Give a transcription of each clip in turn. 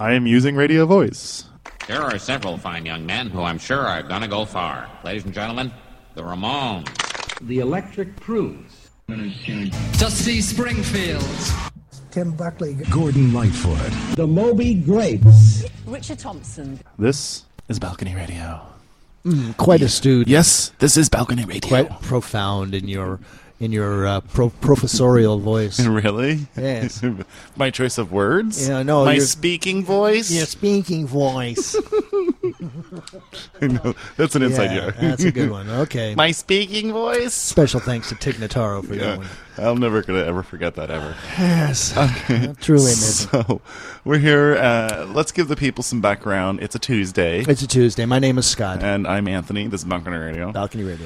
I am using radio voice. There are several fine young men who I'm sure are gonna go far. Ladies and gentlemen, the Ramones. The Electric Prunes. Dusty Springfield. Tim Buckley. Gordon Lightfoot. The Moby Grapes. Richard Thompson. This is Balcony Radio. Quite astute. Yes, this is Balcony Radio. Quite profound in your professorial voice. Really? Yes. My choice of words? Yeah, no. My speaking voice? Your speaking voice. No, that's an inside joke. That's a good one. Okay. My speaking voice? Special thanks to Tig Notaro for that one. I'm never going to ever forget that ever. Yes. Okay. Truly amazing. So, we're here. Let's give the people some background. It's a Tuesday. It's a Tuesday. My name is Scott. And I'm Anthony. This is Balcony Radio. Balcony Radio.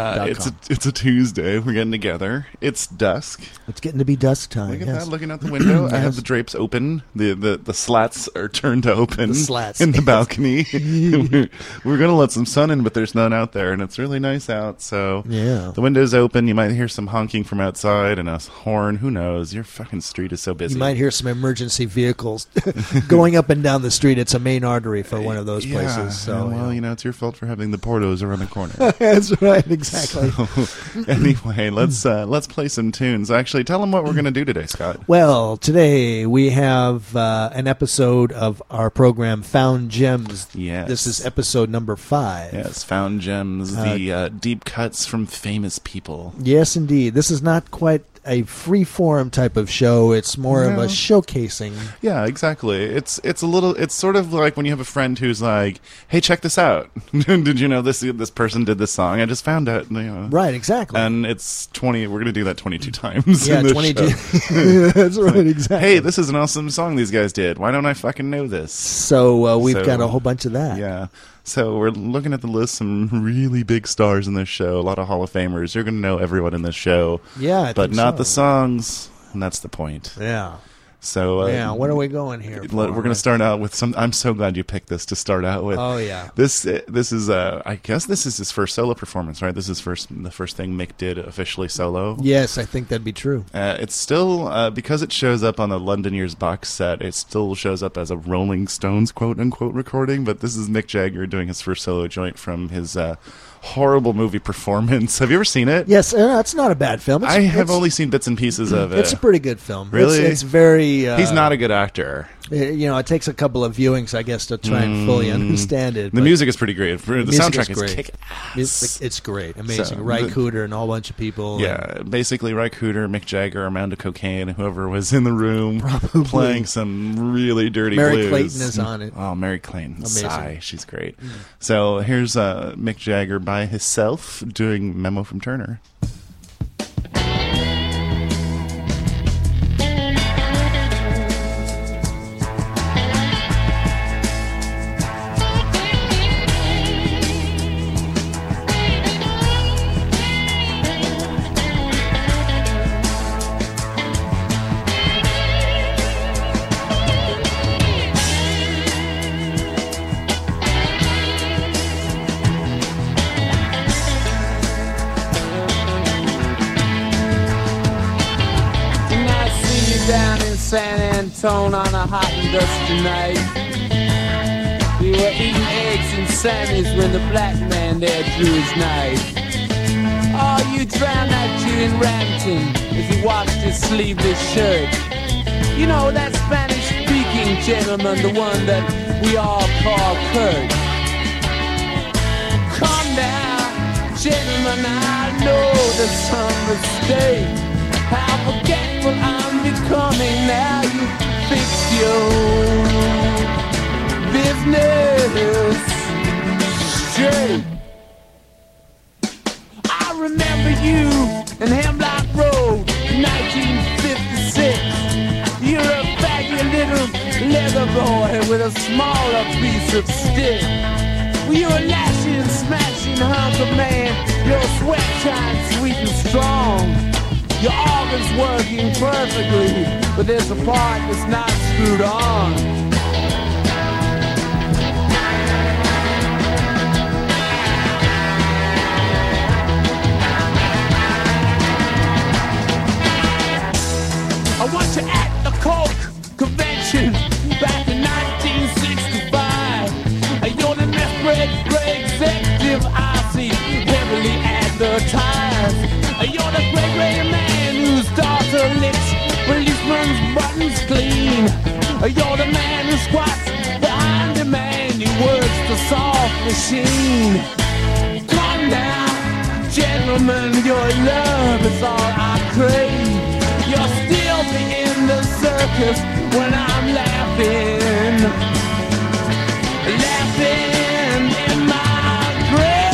It's a Tuesday. We're getting together. It's dusk. It's getting to be dusk time. Look at yes. that, looking out the window. Yes. I have the drapes open. The slats are turned to open. The slats. In the balcony. We're going to let some sun in, but there's none out there, and it's really nice out. So yeah. The window's open. You might hear some honking from outside and a horn. Who knows? Your fucking street is so busy. You might hear some emergency vehicles going up and down the street. It's a main artery for one of those places. So, well, it's your fault for having the Portos around the corner. That's right, exactly. So, anyway, let's play some tunes. Actually, tell them what we're going to do today, Scott. Well, today we have an episode of our program, Found Gems. Yes. This is episode number 5. Yes, Found Gems, the deep cuts from famous people. Yes, indeed. This is not quite a free-form type of show. It's more of a showcasing. Yeah, exactly. It's sort of like when you have a friend who's like, "Hey, check this out. Did you know this person did this song? I just found it." Right, exactly. And it's 20. We're going to do that 22 times. Yeah, in this 22. show. That's right, exactly. Hey, this is an awesome song these guys did. Why don't I fucking know this? So we've got a whole bunch of that. Yeah. So we're looking at the list, some really big stars in this show, a lot of Hall of Famers. You're going to know everyone in this show. Yeah, but not the songs, and that's the point. Yeah. So what are we going here for? We're going to start out with some. I'm so glad you picked this to start out with. Oh yeah. This is I guess this is his first solo performance, right? This is the first thing Mick did officially solo. Yes, I think that'd be true. It's still because it shows up on the London Years box set. It still shows up as a Rolling Stones quote unquote recording, but this is Mick Jagger doing his first solo joint from his horrible movie Performance. Have you ever seen it? Yes, it's not a bad film. I have only seen bits and pieces of it. It's a pretty good film. Really? It's very... He's not a good actor. It takes a couple of viewings, I guess, to try and fully understand it. The music is pretty great. The soundtrack is kick-ass. It's great. Amazing. Ry Cooder and a whole bunch of people. Yeah, basically Ry Cooder, Mick Jagger, Amanda Cocaine, whoever was in the room playing some really dirty Mary blues. Clayton is on it. Oh, Mary Clayton. Amazing. Sigh. She's great. So here's Mick Jagger by himself doing Memo from Turner. San Antone on a hot and dusty night. We were eating eggs and Sammy's when the black man there drew his knife. Oh, you drowned that Jew in Rampton as he washed his sleeveless shirt. You know, that Spanish-speaking gentleman, the one that we all call Kurt. Calm down, gentlemen, I know there's some mistake. How forgetful I'm becoming now. You fix your business straight. I remember you in Hemlock Road in 1956. You're a baggy little leather boy with a smaller piece of stick. Well, you're a lashing and smashing hunk of man. Your sweat shines sweet and strong. Your organ's working perfectly, but there's a part that's not screwed on. I want you at the Coke convention back in 19 clean. You're the man who squats behind the man who works the soft machine. Calm down, gentlemen, your love is all I crave. You'll still be in the circus when I'm laughing, laughing in my grave.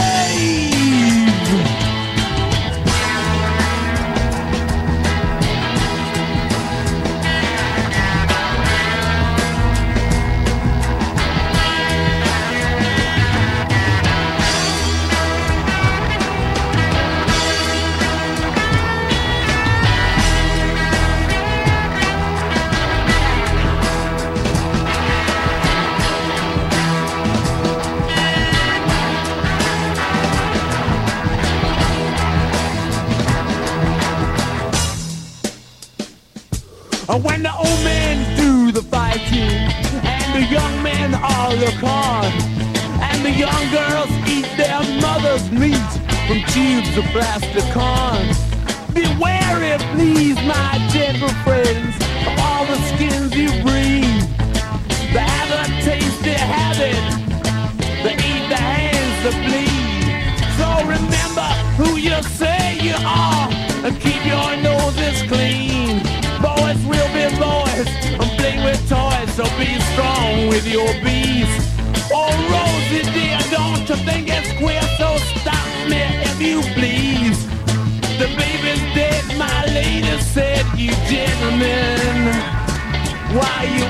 When the old men do the fighting, and the young men all look on, and the young girls eat their mother's meat from tubes of plastic corn. Beware, please, my gentle friends, of all the skins you breathe. They have a tasty habit, they eat the hands that bleed. So remember who you say you are, and keep your noses clean. Boys will be boys, and playing with toys, so be strong with your bees. Oh, Rosie dear, don't you think it's queer, so stop me if you please. The baby's dead, my lady said, you gentlemen, why you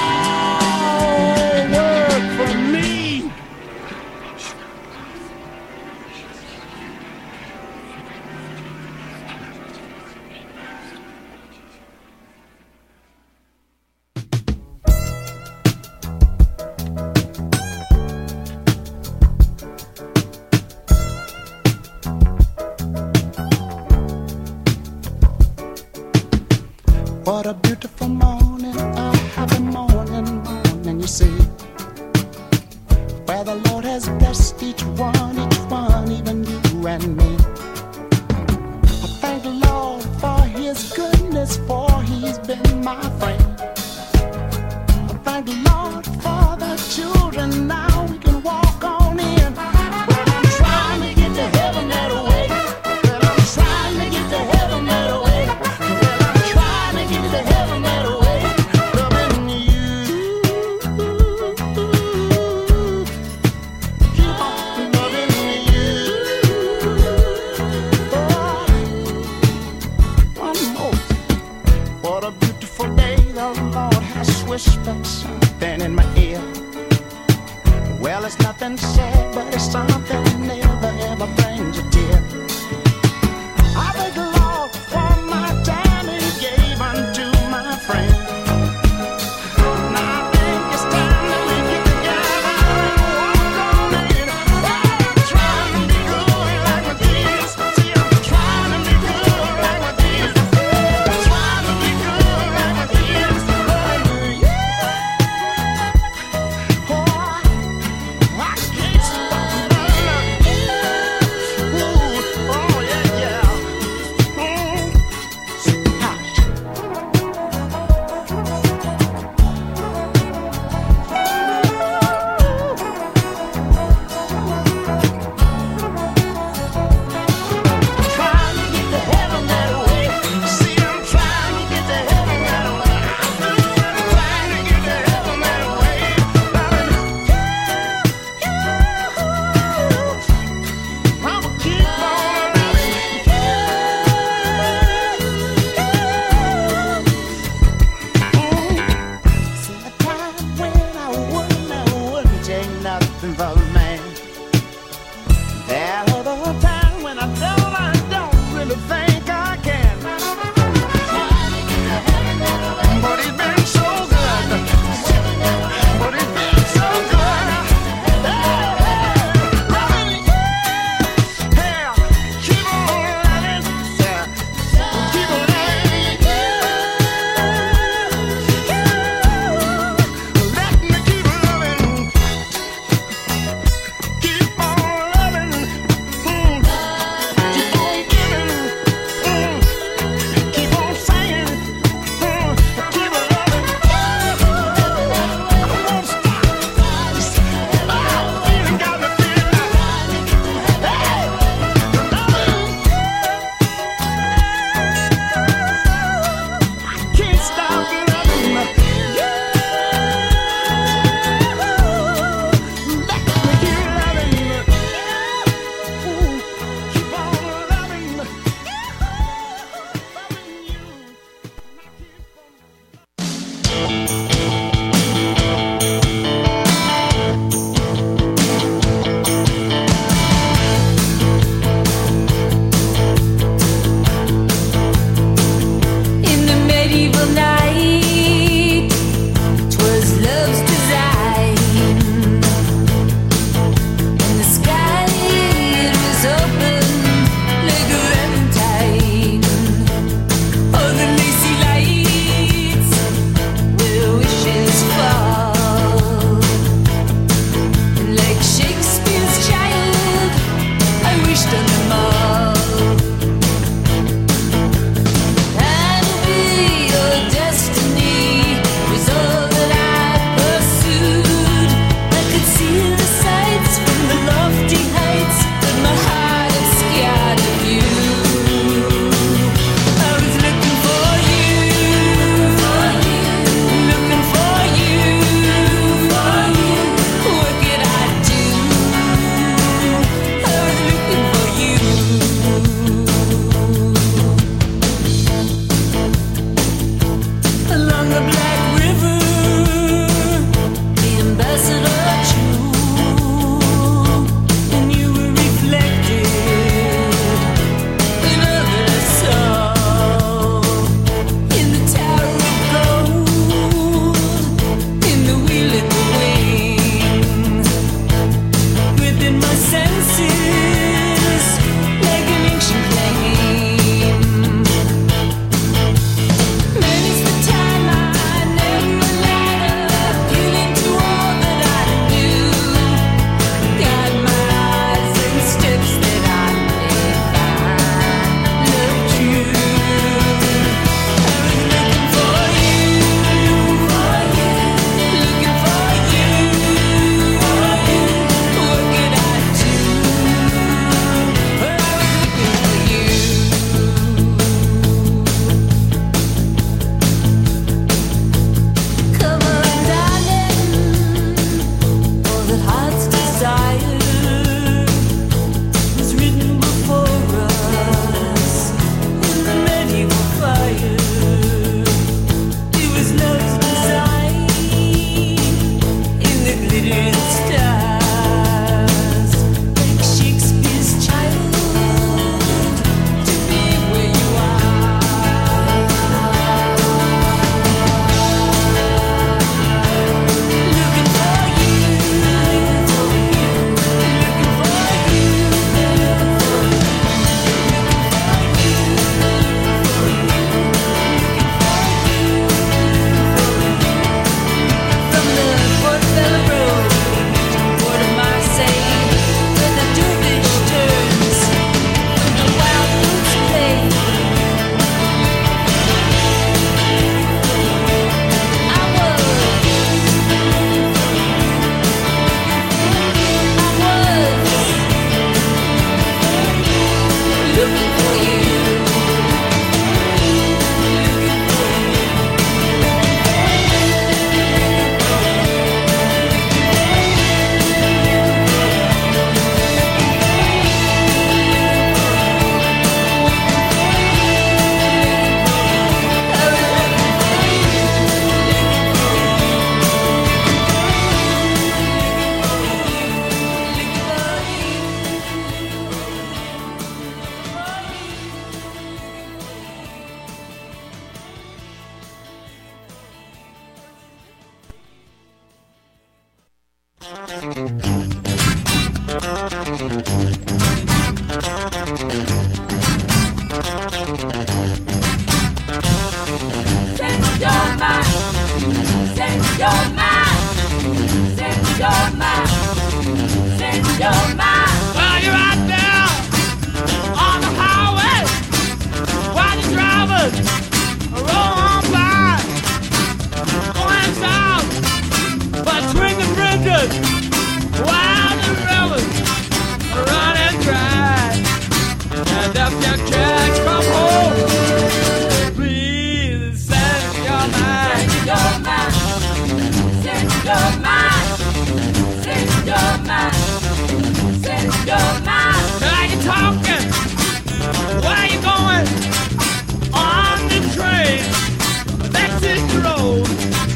all work for me. What a beautiful morning, a happy morning, morning, you see, where the Lord has blessed each one, even you and me. I thank the Lord for His goodness, for He's been my friend. I thank the Lord for the children, now we can walk on in. But I'm trying to get to heaven that way. But I'm trying to get to heaven that way. To heaven that way, loving you. Keep on loving you. Oh, one more. What a beautiful day, the Lord has whispered something in my ear. Well, it's nothing said, but it's something that never ever brings a tear. I thank the Lord for my time He gave unto my friend. Now I think it's time that we get together and walk on in. I'm trying to be good like my Jesus. See, I'm trying to be good like my Jesus. I'm trying to be good like my Jesus. Oh, I can't stop loving you. Ooh, oh yeah, yeah. Road.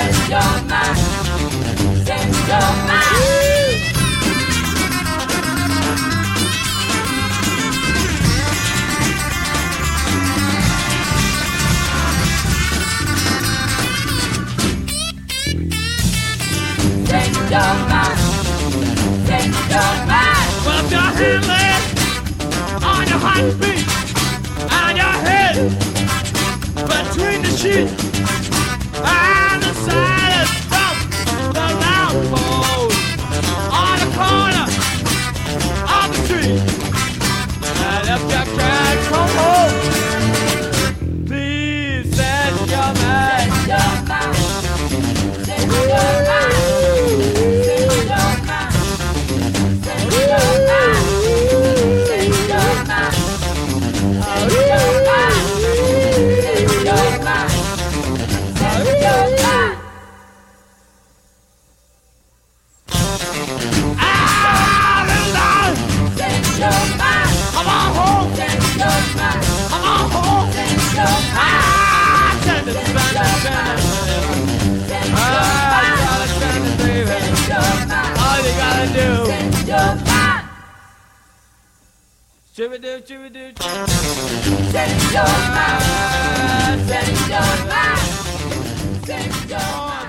Set your mind. Set your mind. Set your mind. Set your mind. Well, your hand laid on your hot feet and your head between the sheets and the silence from the loud pole on the corner of the street. And if you can't come home, please set your mind. Set your mind. Set your mind. Shoo-ba-doo, shoo-ba-doo. Set your mind. Set your mind. Set your mind.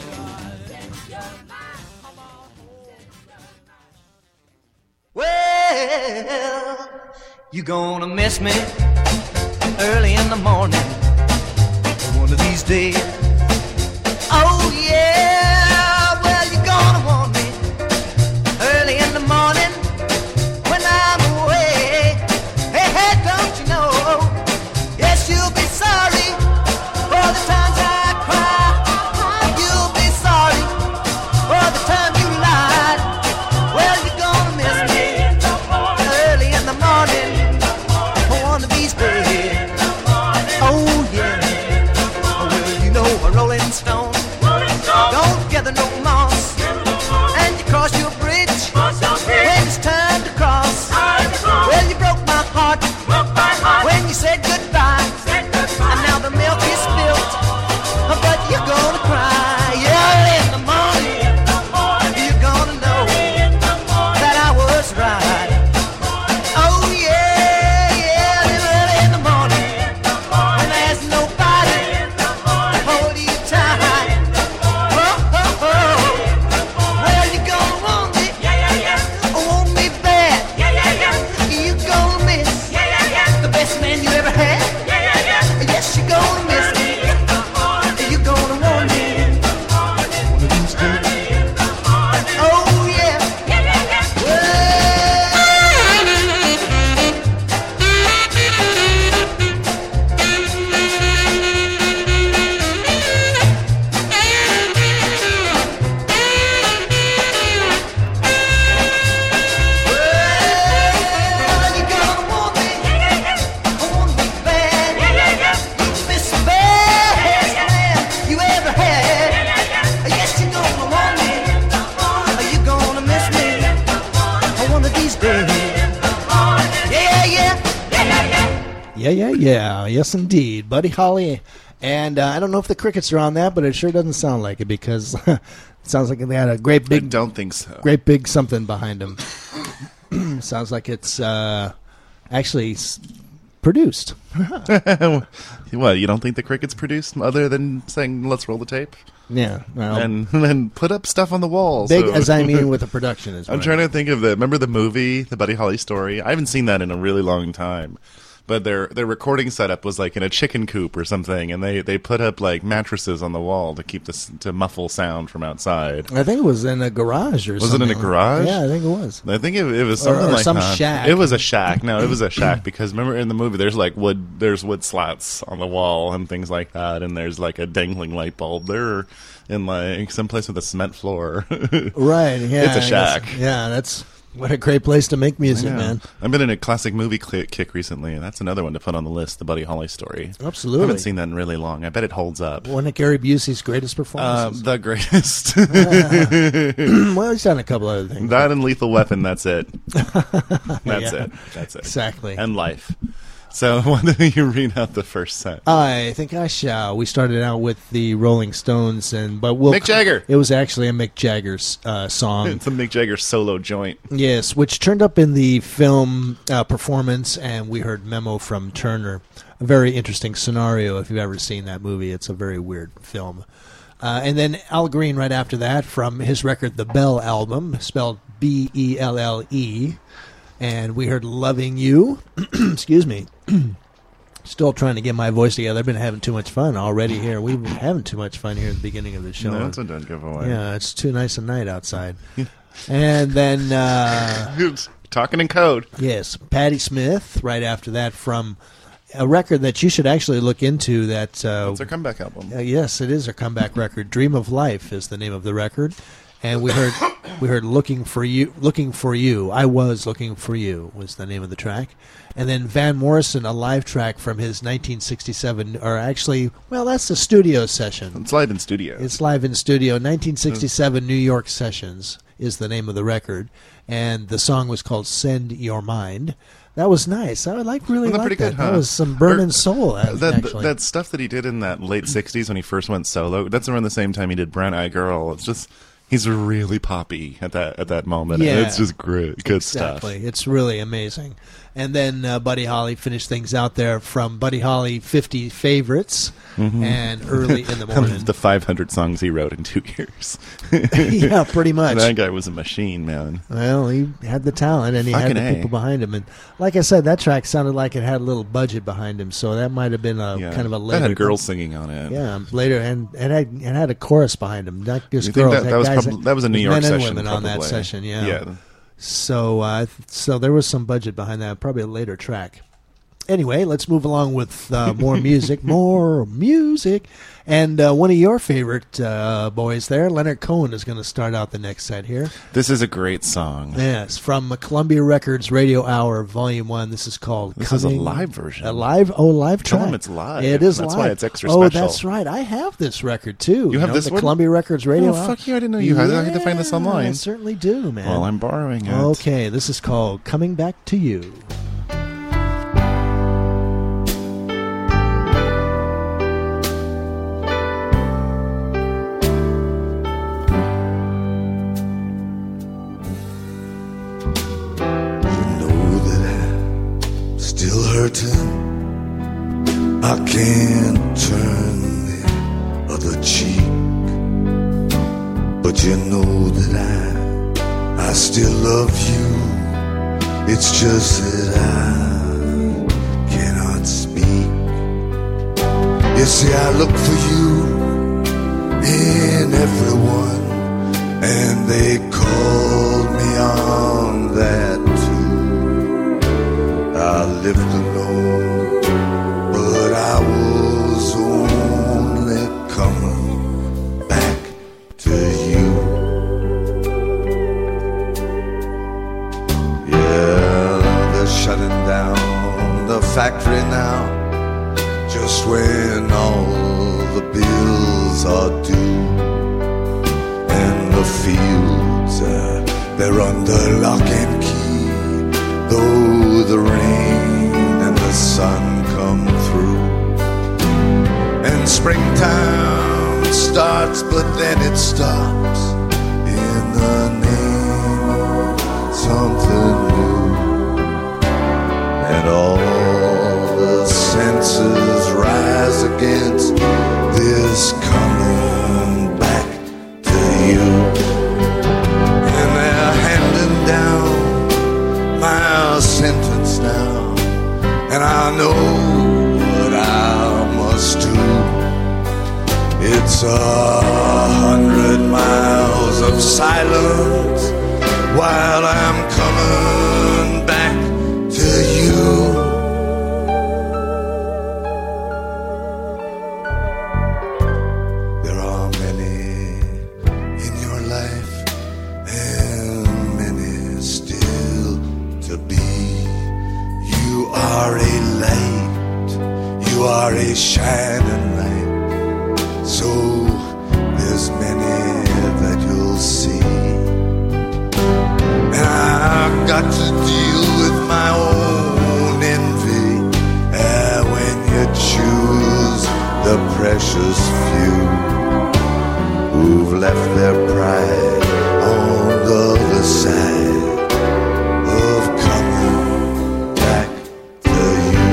Well, you gonna miss me early in the morning one of these days. Oh yeah, well you're gonna want me early in the morning when I'm away. Hey, hey, don't you know? Yes, you'll be sorry for the times I cried. You'll be sorry for the time you lied. Well, you're gonna miss me early in the morning one of these days. Oh yeah, well you know a rolling stone don't gather no moss, and you cross your bridge when it's time to cross. Well, you broke my heart when you said goodbye, and now the milk is spilt, but you're gonna cry. Yeah, in the morning you're gonna know that I was right. Oh yeah, yeah, early in the morning when there's nobody to hold you tight. Oh, oh, oh. Well, you're gonna want me, want me bad. You're gonna miss the best man you ever had. Yes, you're gonna miss me. You're gonna want me one of these days. Oh yeah. Well, you're gonna want me bad. You miss the best man you ever had. Yes, you're gonna want me. You're gonna miss me one of these days. Yeah, yeah. Yeah. Yes, indeed. Buddy Holly. And I don't know if the Crickets are on that, but it sure doesn't sound like it because it sounds like they had a great I big, don't think so. great big something behind them. Sounds like it's actually produced. What, you don't think the Crickets produced other than saying, let's roll the tape? Yeah. Well, And then put up stuff on the wall. big so- as I mean with the production is. I'm trying to think of remember the movie, The Buddy Holly Story? I haven't seen that in a really long time. But their recording setup was like in a chicken coop or something, and they put up like mattresses on the wall to keep to muffle sound from outside. I think it was in a garage or something. Was it in a garage? Yeah, I think it was. I think it was something or like some that. shack. It was a shack. No, it was a shack because remember in the movie there's wood slats on the wall and things like that, and there's like a dangling light bulb. They're in like some place with a cement floor. Right. Yeah. It's a I shack. guess. Yeah, that's what a great place to make music, man. I've been in a classic movie kick recently, and that's another one to put on the list, The Buddy Holly Story. Absolutely. I haven't seen that in really long. I bet it holds up. One of Gary Busey's greatest performances. The greatest. Well, he's done a couple other things. That and Lethal Weapon, that's it. That's it. Exactly. And Life. So why don't you read out the first set? I think I shall. We started out with the Rolling Stones, Mick Jagger. It was actually a Mick Jagger song. It's a Mick Jagger solo joint. Yes, which turned up in the film performance, and we heard Memo from Turner. A very interesting scenario if you've ever seen that movie. It's a very weird film. And then Al Green right after that from his record, The Bell Album, spelled B-E-L-L-E. And we heard Loving You. Excuse me. Still trying to get my voice together. I've been having too much fun already here. We've been having too much fun here at the beginning of the show. No, that's a dead giveaway. Yeah, it's too nice a night outside. And then... talking in code. Yes, Patti Smith right after that from a record that you should actually look into. That's her comeback album. Yes, it is her comeback record. Dream of Life is the name of the record. And we heard Looking for You. I Was Looking for You was the name of the track. And then Van Morrison, a live track from his 1967, or actually, well, that's the studio session. It's live in studio. It's live in studio. 1967 New York Sessions is the name of the record. And the song was called Send Your Mind. That was nice. I really liked pretty that. Good, huh? That was some burning soul, actually. That stuff that he did in that late 60s when he first went solo, that's around the same time he did Brown Eyed Girl. It's just... He's really poppy at that moment. Yeah, and it's just great, good exactly. stuff. It's really amazing. And then Buddy Holly finished things out there from Buddy Holly 50 Favorites and Early in the Morning. The 500 songs he wrote in 2 years. Yeah, pretty much. That guy was a machine, man. Well, he had the talent and he had the people behind him. And like I said, that track sounded like it had a little budget behind him, so that might have been kind of a later. That had girls singing on it. Yeah, later, and it had a chorus behind him. Not just you girls. That was a New York men session. And women probably. on that session, yeah. Yeah. So there was some budget behind that. Probably a later track. Anyway, let's move along with more music. More music. And one of your favorite boys there, Leonard Cohen, is going to start out the next set here. This is a great song. Yes, from Columbia Records Radio Hour, Volume 1. This is called This is a live version. Live track. Tell them it's live. It is That's live. why it's extra special. Oh, that's right. I have this record, too. You have this the one? Columbia Records Radio Hour. Oh, fuck you. I didn't know you had it. I had to find this online. I certainly do, man. Well, I'm borrowing it. Okay, this is called Coming Back to You. I can't turn the other cheek, but you know that I still love you. It's just that I cannot speak. You see, I look for you in everyone, and they call me on that too. I lived alone, but I was only coming back to you. Yeah, they're shutting down the factory now, just when all the bills are due, and the fields they're under lock and key, though the rain and the sun come through. And springtime starts, but then it stops in the name of something new. And all the senses rise against this coming back to you. And they're handing down my sentence now, and I know what I must do. It's 100 miles of silence while I'm coming back to you. There are many in your life and many still to be. You are a light, you are a shining light, so there's many that you'll see. And I've got to deal with my own envy who've left their pride on the other side of coming back to you.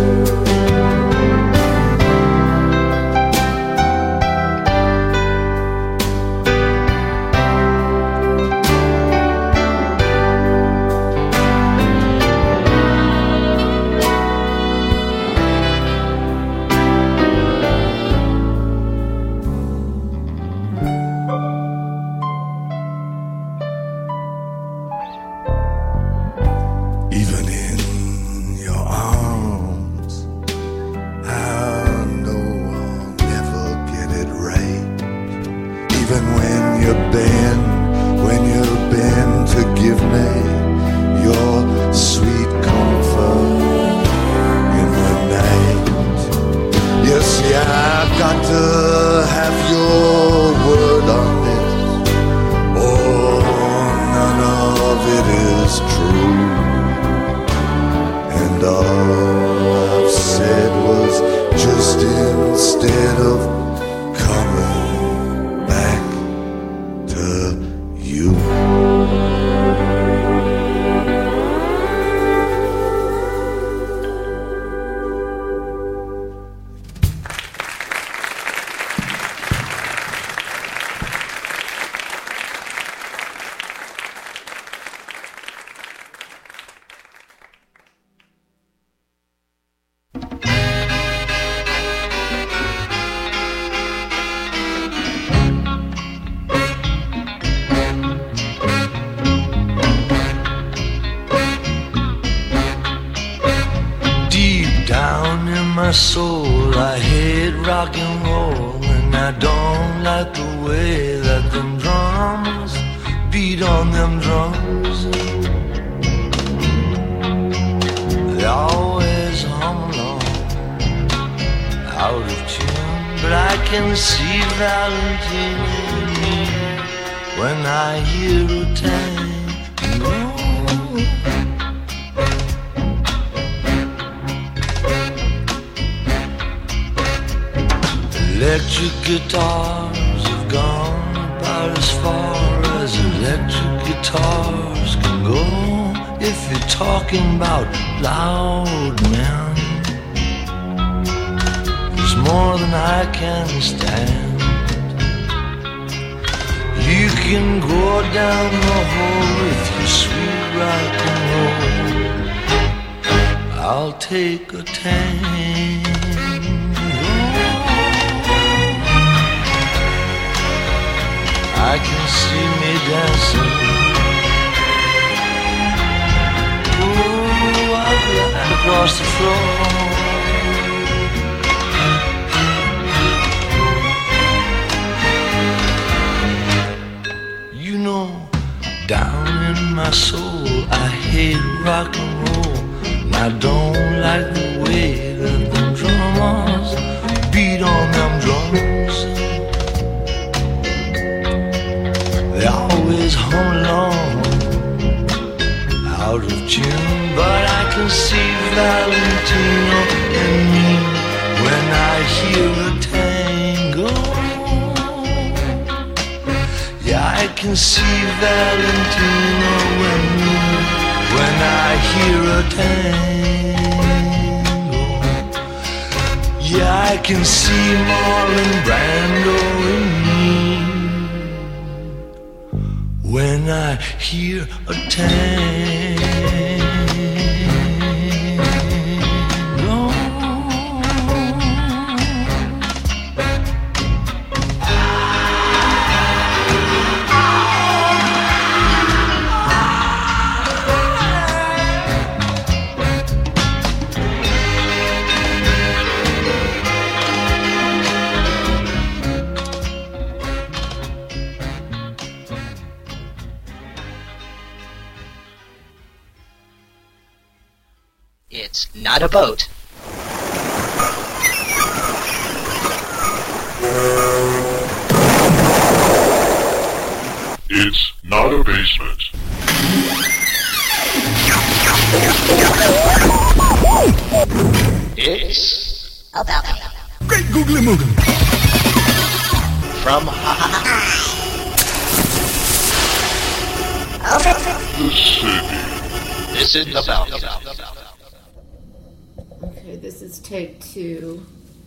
Even in your arms, I know I'll never get it right. Even when you bend to give me your sweet comfort in the night. You see, I've got to have your word on this. Oh, none of it is true. And all I've said was just instead of coming back to you. Deep down in my soul, I hate rock and roll, and I don't like the way that them drums beat on them drums. They always hum along, out of tune, but I can see Valentine in me when I hear a tango. Electric guitars have gone about as far as electric guitars can go. If you're talking about loud men, there's more than I can stand. You can go down the hole with your sweet rock and roll. I'll take a tango. I can see me dancing. Ooh, I'll glide across the floor. You know, down in my soul, I hate rock and roll, and I don't like the way that them drummers beat on them drums. They always hum along, out of tune, but I can see Valentino in me when I hear a tango. Yeah, I can see Valentino in me when I hear a tango. Yeah, I can see Marlon Brando in me when I hear a tango. It's not a boat. It's not a basement. It's a balcony. Great googly moogly. from high. The city. This is the balcony. Okay, this is take 2.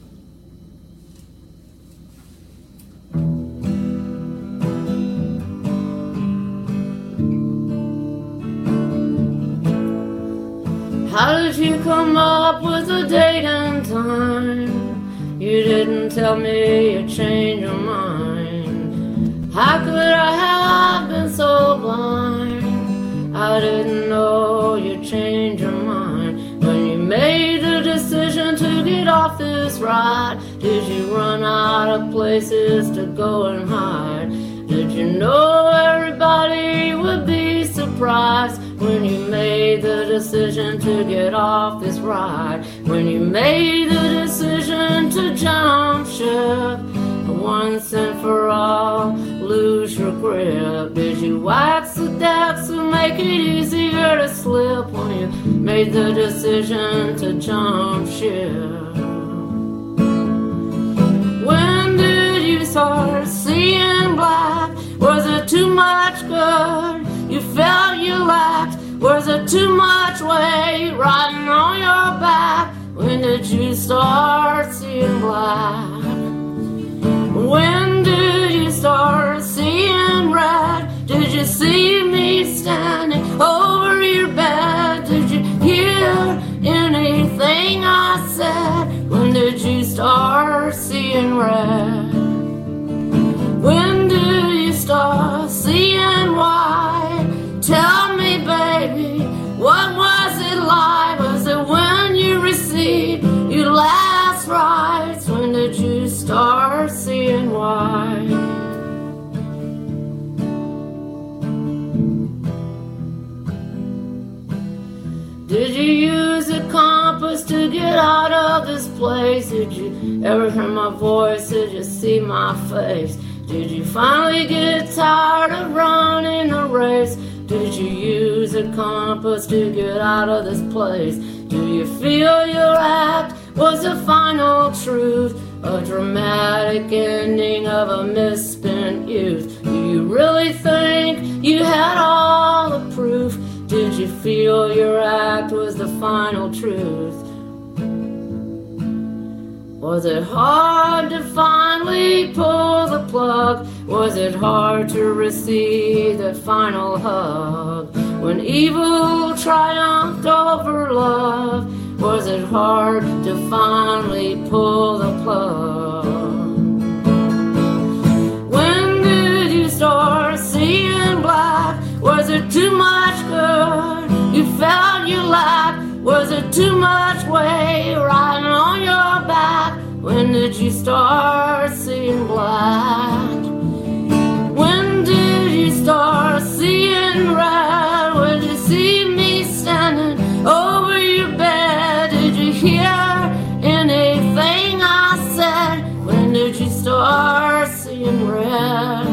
How did you come up with a date and time? You didn't tell me you changed your mind. How could I have been so blind? I didn't know you changed your mind. When you made the decision to get off this ride, did you run out of places to go and hide? Did you know everybody would be surprised when you made the decision to get off this ride? When you made the decision to jump ship, once and for all, lose your grip. Did you wax the decks to make it easier to slip when you made the decision to jump ship? When did you start seeing black? Was it too much good you felt you lacked? Was it too much weight riding on your back? When did you start seeing black? When did you start seeing red? Did you see me standing over your bed? Did you hear anything I said? When did you start seeing red? When did you start seeing white? Tell me, baby, what was it like? Was it when you received your last rites? When did you start seeing white? Did you use a compass to get out of this place? Did you ever hear my voice? Did you see my face? Did you finally get tired of running the race? Did you use a compass to get out of this place? Do you feel your act was the final truth? A dramatic ending of a misspent youth? Do you really think you had all the proof? Did you feel your act was the final truth? Was it hard to finally pull the plug? Was it hard to receive that final hug? When evil triumphed over love, was it hard to finally pull the plug? When did you start seeing black? Was it too much good you felt you lacked? Was it too much weight riding on your back? When did you start seeing black? When did you start seeing red? When did you see me standing over your bed? Did you hear anything I said? When did you start seeing red?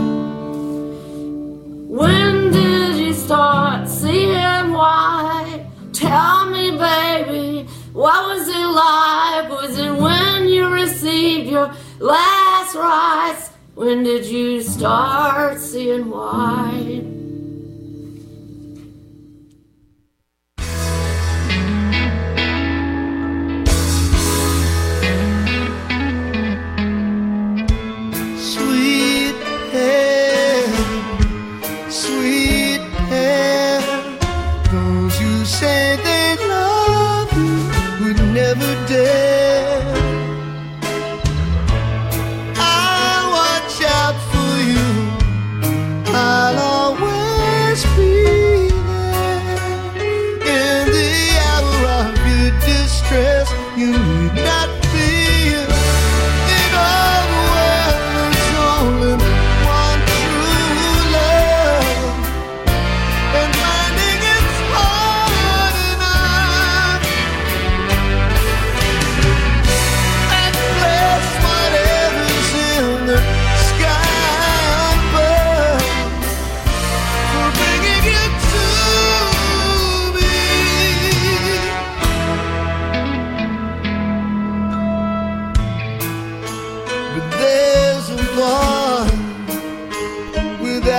When did you start seeing white? Tell me, baby, what was it like? Was it when you received your last rites? When did you start seeing white? Sweet hair, sweet hair. Those who say they love you would never dare. I'll watch out for you. I'll always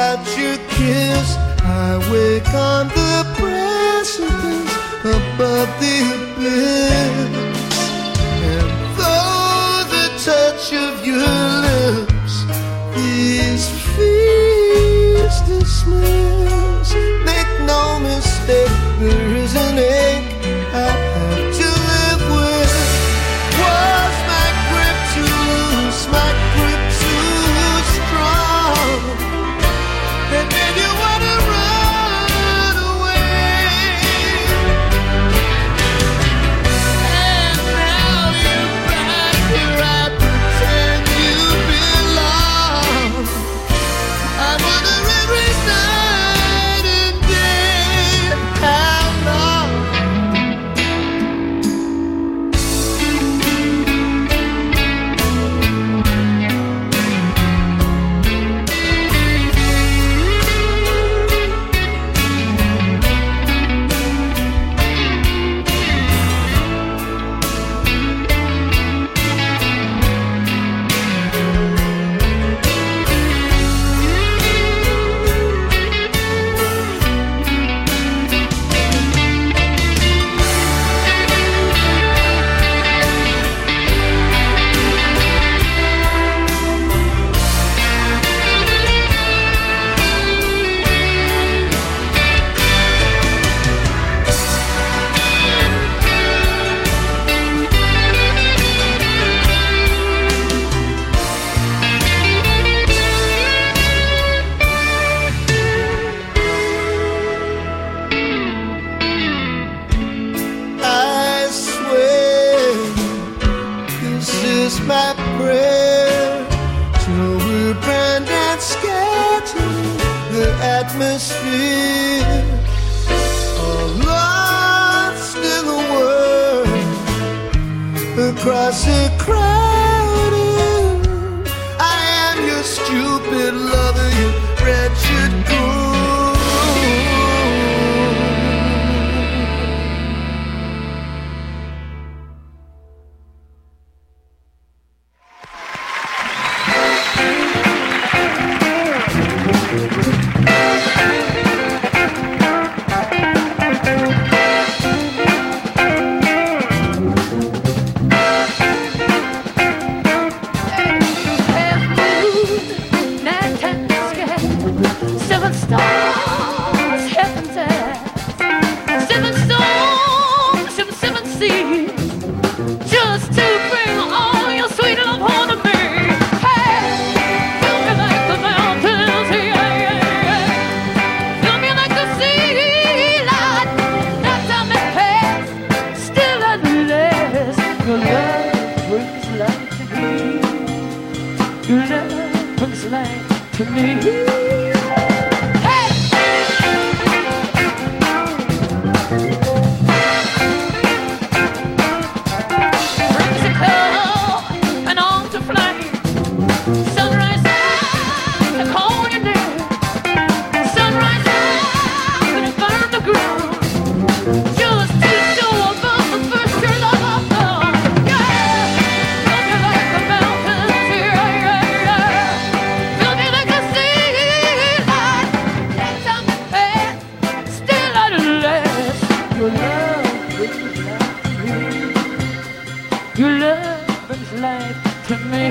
without your kiss. I wake on the precipice above the abyss. And though the touch of your lips, these fears dismiss, make no mistake, there is an ache I have to live with. Was my grip too loose, my grip too strong, that made you wanna run away? And now you're back here, I pretend you belong. I wonder every night and day how long. I swear this is my prayer, till we're burned and scattered the atmosphere, all lost in the world across a crowded. I am your stupid lover, you wretched ghoul. Seven stars, heaven's ass. 7 storms, 7 seas, just to bring all your sweet love home to me. Hey, fill me like the mountains, yeah, yeah, yeah. Fill me like the sea, Lord. That time it passed, still at last. Your love brings life to me. Your love brings life to me. Your love brings life to me.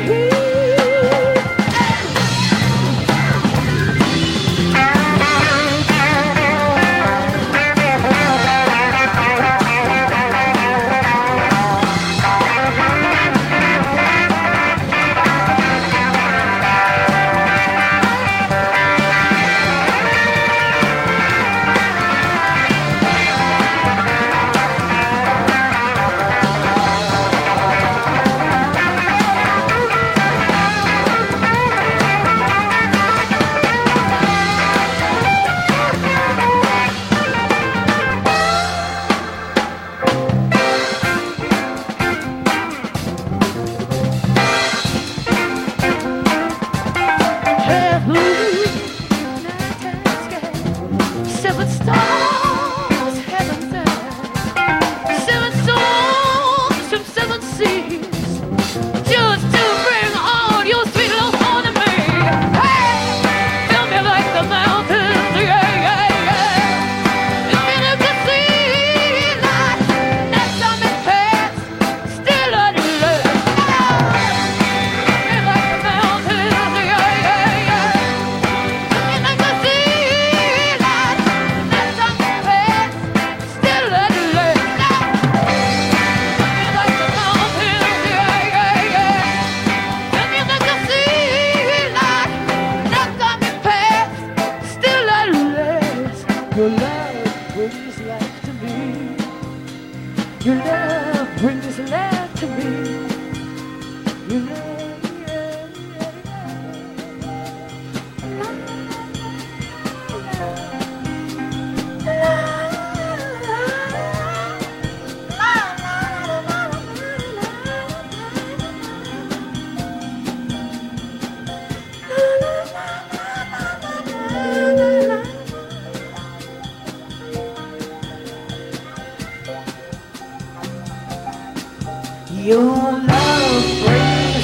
Your love brings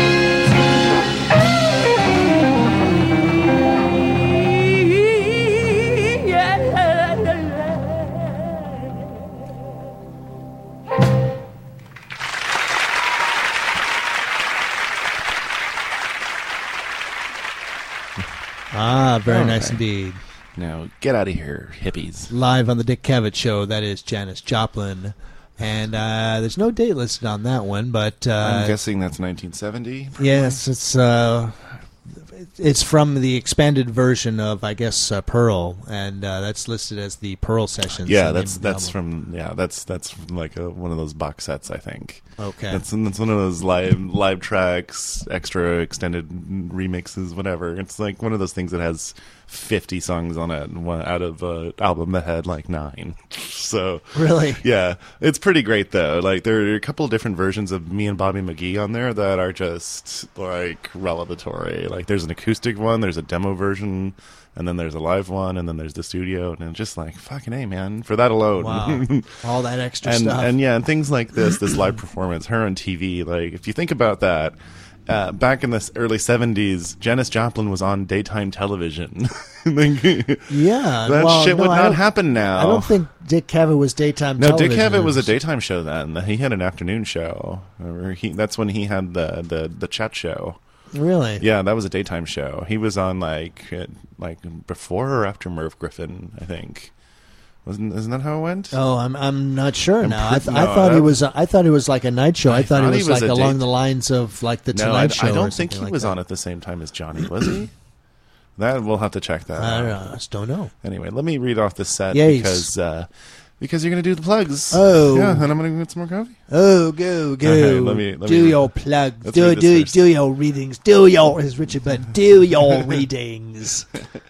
Very nice indeed. Now, get out of here, hippies. Live on the Dick Cavett Show, that is Janis Joplin. And there's no date listed on that one, but... I'm guessing that's 1970? Yes, it's from the expanded version of, I guess, Pearl, and that's listed as the Pearl Sessions. Yeah, that's from like one of those box sets, I think. Okay, that's one of those live tracks, extra extended remixes, whatever. It's like one of those things that has 50 songs on it, out of an album that had like 9. So really, yeah, it's pretty great though. Like there are a couple of different versions of Me and Bobby McGee on there that are just like revelatory. Like there's an acoustic one, there's a demo version, and then there's a live one, and then there's the studio, and it's just like fucking A, man, for that alone. Wow, all that extra and, stuff. And yeah, and things like this live performance, her on TV. Like if you think about that. Back in the early 70s, Janis Joplin was on daytime television. Yeah. That shit would not happen now. I don't think Dick Cavett was daytime television. No, Dick Cavett was a daytime show then. He had an afternoon show. That's when he had the chat show. Really? Yeah, that was a daytime show. He was on like before or after Merv Griffin, I think. Isn't that how it went? Oh, I'm not sure now. I thought he was. I thought it was like a night show. I thought he was like along the lines of like the Tonight Show. I don't think he was on at the same time as Johnny. Was he? That we'll have to check that. I just don't know. Anyway, let me read off the set because you're going to do the plugs. Oh, yeah, and I'm going to get some more coffee. Oh, go. Okay, let me do your plugs. Do your readings. Do your readings.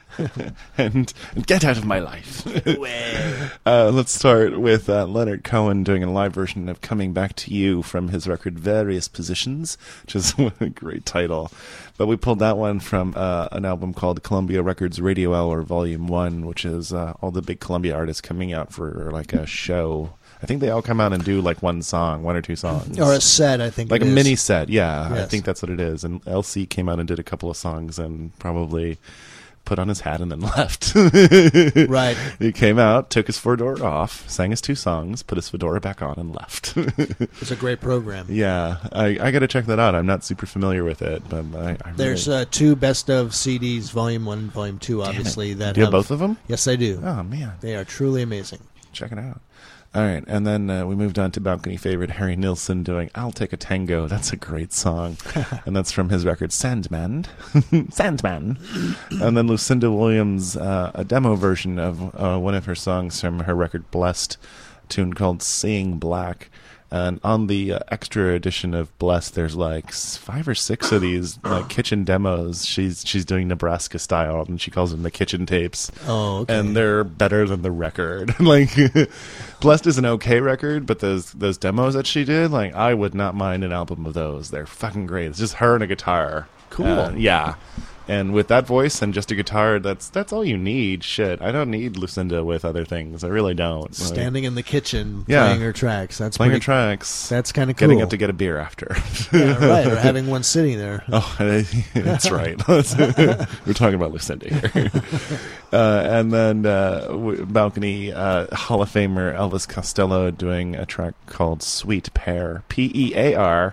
and get out of my life. Let's start with Leonard Cohen doing a live version of Coming Back to You from his record Various Positions, which is a great title. But we pulled that one from an album called Columbia Records Radio Hour Volume 1, which is all the big Columbia artists coming out for like a show. I think they all come out and do like one or two songs. Or a set, I think. Like a mini set, yeah. Yes. I think that's what it is. And LC came out and did a couple of songs and probably put on his hat and then left. Right. He came out, took his fedora off, sang his 2 songs, put his fedora back on, and left. It's a great program. Yeah, I got to check that out. I'm not super familiar with it, but there's 2 best of CDs, Volume 1 and Volume 2, obviously. That do you have both of them? Yes, I do. Oh, man. They are truly amazing. Check it out. All right, and then we moved on to balcony favorite Harry Nilsson doing I'll Take a Tango. That's a great song. And that's from his record Sandman. Sandman. And then Lucinda Williams, a demo version of one of her songs from her record Blessed, a tune called Seeing Black. And on the extra edition of Blessed, there's like 5 or 6 of these like kitchen demos. She's doing Nebraska style, and she calls them the kitchen tapes. Oh, okay. And they're better than the record. Like, Blessed is an okay record, but those demos that she did, like, I would not mind an album of those. They're fucking great. It's just her and a guitar. Cool. Yeah. And with that voice and just a guitar, that's all you need. Shit, I don't need Lucinda with other things. I really don't. Standing in the kitchen, playing her tracks. That's playing her tracks. That's kind of cool. Getting up to get a beer after. Yeah, right. Or having one sitting there. Oh, that's right. We're talking about Lucinda here. And then balcony Hall of Famer Elvis Costello doing a track called "Sweet Pear," Pear.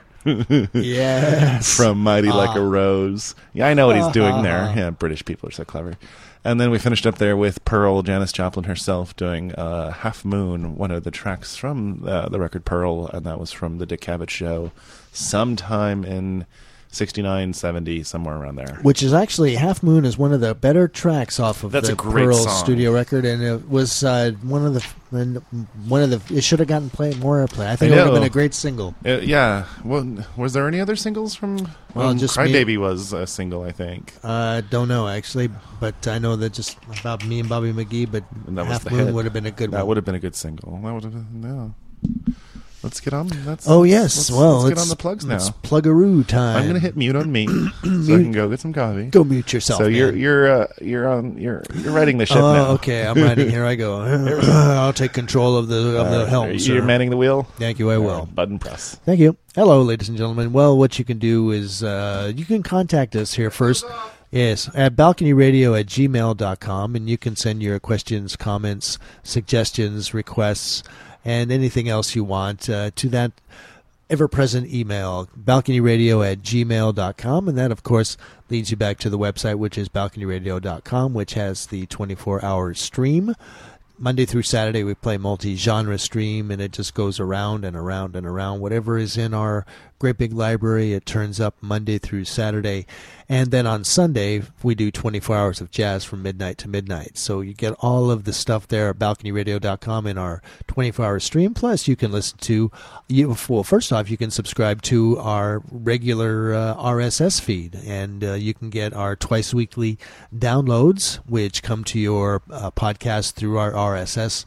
Yes. From Mighty Like a Rose. Yeah, I know what he's doing there. Yeah, British people are so clever. And then we finished up there with Pearl, Janis Joplin herself, doing Half Moon, one of the tracks from the record Pearl, and that was from the Dick Cavett Show sometime in 69, 70, somewhere around there. Which is actually, Half Moon is one of the better tracks off of the Pearl studio record, and it was one of the. It should have gotten more airplay. I think it would have been a great single. Yeah. Well, was there any other singles from? Well, just Crybaby was a single, I think. Don't know actually, but I know that just about Me and Bobby McGee. But Half Moon would have been a good one. That would have been a good single. That would have been let's get on. Let's get on the plugs now. It's plug-a-roo time. I'm going to hit mute on me so I can go get some coffee. Go mute yourself. So man. you're writing the ship now. Okay, I'm writing. Here I go. I'll take control of the helm. You're manning the wheel. Thank you. I will. Button press. Thank you. Hello, ladies and gentlemen. Well, what you can do is you can contact us here first. Yes, at balconyradio@gmail.com, and you can send your questions, comments, suggestions, requests, and anything else you want to that ever-present email, balconyradio@gmail.com, and that, of course, leads you back to the website, which is balconyradio.com, which has the 24-hour stream. Monday through Saturday, we play multi-genre stream, and it just goes around and around and around. Whatever is in our great big library, it turns up Monday through Saturday. And then on Sunday, we do 24 hours of jazz from midnight to midnight. So you get all of the stuff there at balconyradio.com in our 24-hour stream. Plus, you can listen to, first off, you can subscribe to our regular RSS feed. And you can get our twice-weekly downloads, which come to your podcast through our RSS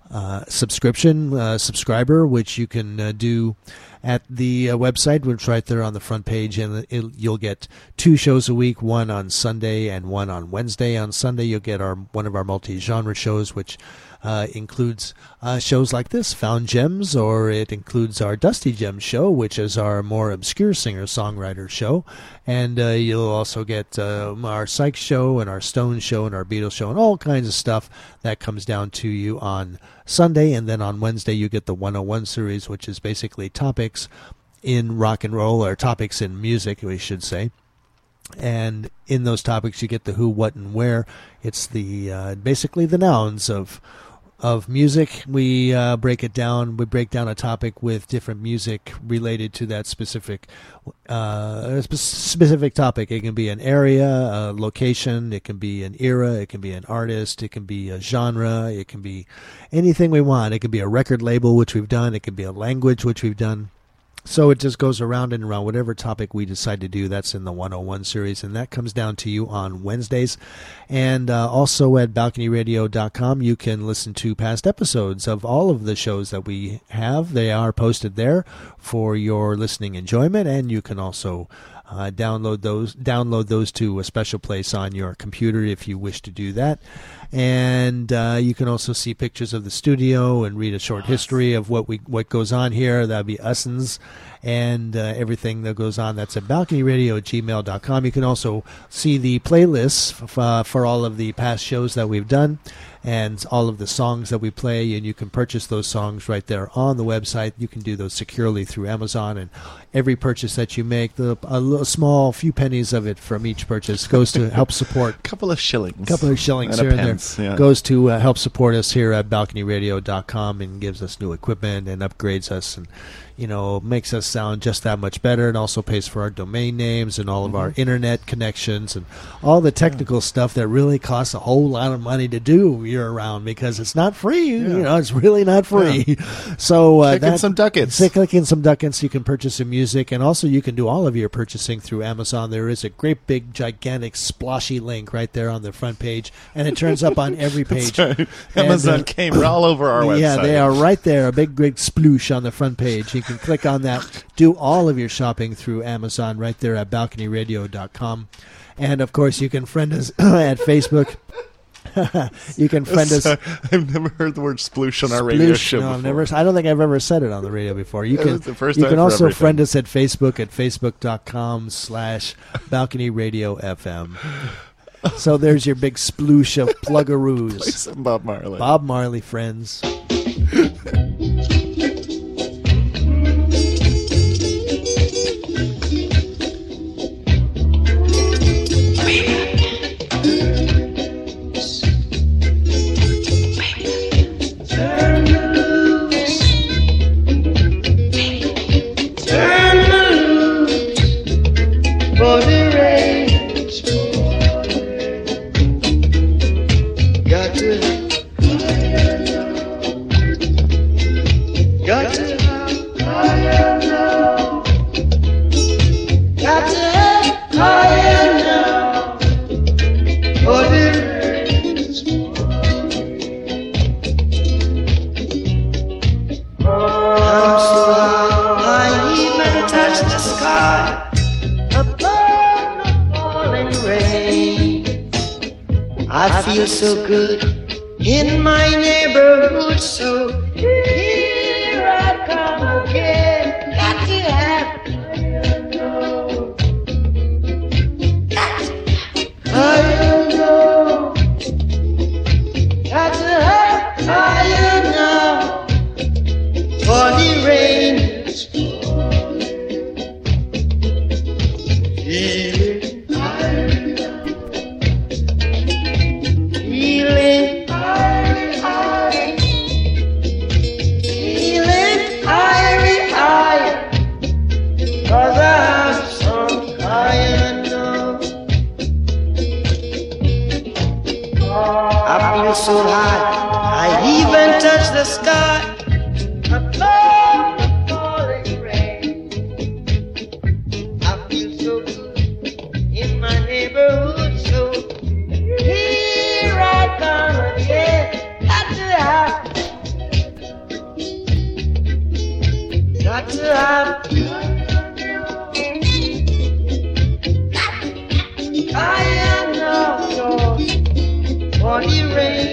subscriber, which you can do at the website, which is right there on the front page, and you'll get 2 shows a week, one on Sunday and one on Wednesday. On Sunday, you'll get one of our multi-genre shows, which includes shows like this, Found Gems, or it includes our Dusty Gems show, which is our more obscure singer-songwriter show. And you'll also get our Psych show and our Stone show and our Beatles show and all kinds of stuff that comes down to you on Sunday. And then on Wednesday, you get the 101 series, which is basically topics in rock and roll, or topics in music, we should say. And in those topics, you get the who, what, and where. It's the basically the nouns of music. We break it down. We break down a topic with different music related to that specific topic. It can be an area, a location. It can be an era. It can be an artist. It can be a genre. It can be anything we want. It can be a record label, which we've done. It can be a language, which we've done. So it just goes around and around. Whatever topic we decide to do, that's in the 101 series, and that comes down to you on Wednesdays. And also at balconyradio.com, you can listen to past episodes of all of the shows that we have. They are posted there for your listening enjoyment, and you can also download those to a special place on your computer if you wish to do that. And you can also see pictures of the studio and read a short history of what goes on here. That'd be Ussens and everything that goes on. That's at balconyradio@gmail.com. You can also see the playlists for all of the past shows that we've done and all of the songs that we play, and you can purchase those songs right there on the website. You can do those securely through Amazon, and every purchase that you make, a small few pennies of it from each purchase goes to help support. A couple of shillings here and there. Yeah. Goes to help support us here at balconyradio.com and gives us new equipment and upgrades us and makes us sound just that much better, and also pays for our domain names and all of our internet connections and all the technical stuff that really costs a whole lot of money to do year-round because it's not free. It's really not free. Yeah. So click in some ducats. Click in some ducats. You can purchase some music, and also you can do all of your purchasing through Amazon. There is a great big gigantic splashy link right there on the front page, and it turns up on every page. Right. Amazon came all over our website. Yeah, they are right there, a big sploosh on the front page. You can click on that, do all of your shopping through Amazon right there at balconyradio.com. And, of course, you can friend us at Facebook. You can friend us. I've never heard the word sploosh on our radio show before. I don't think I've ever said it on the radio before. You can, it's the first you time can for also everything. friend us at Facebook at facebook.com/balconyradiofm. So there's your big sploosh of plug-a-roos. Play some Bob Marley. Bob Marley, friends. I feel so good in my neighborhood, so here I come again. Got to have higher now. Got to have higher now. For the rain is so high, I even touch the sky above the falling rain. I feel so good in my neighborhood, so here I come again. Got to have I am now yours for the rain.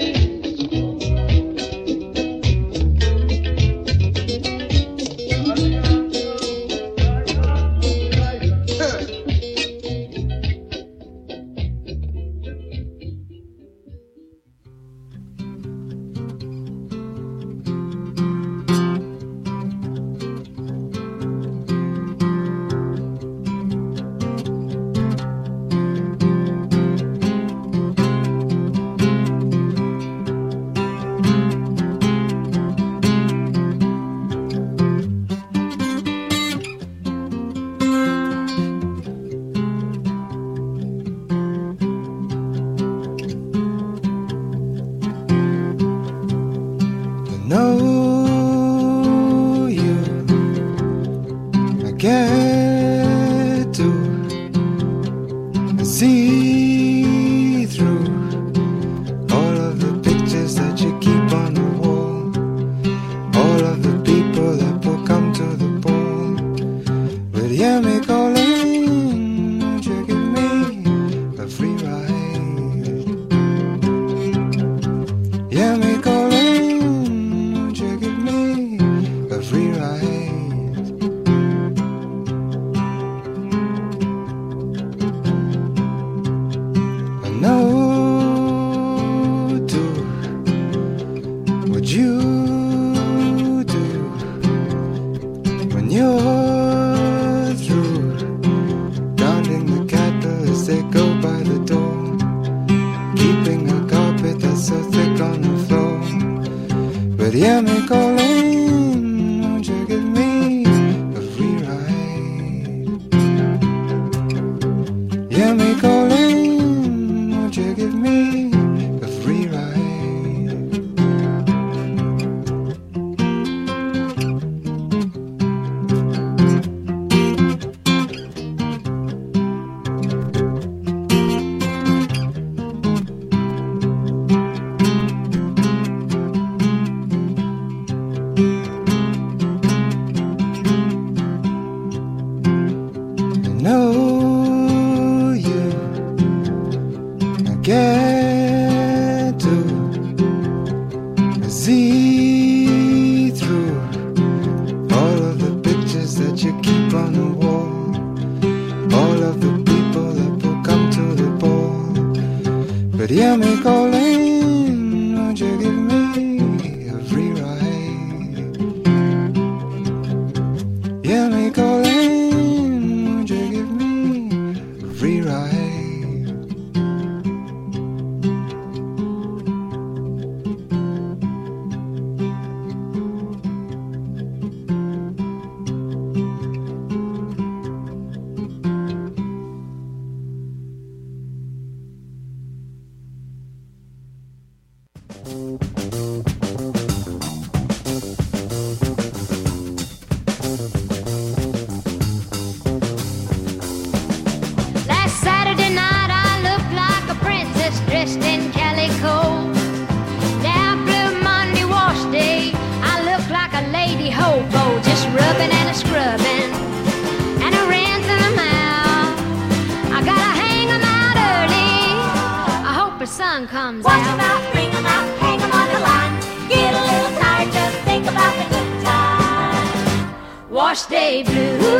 the sun comes Wash out. 'em out, bring 'em out, hang 'em on the line. Get a little tired, just think about the good times. Wash day blues.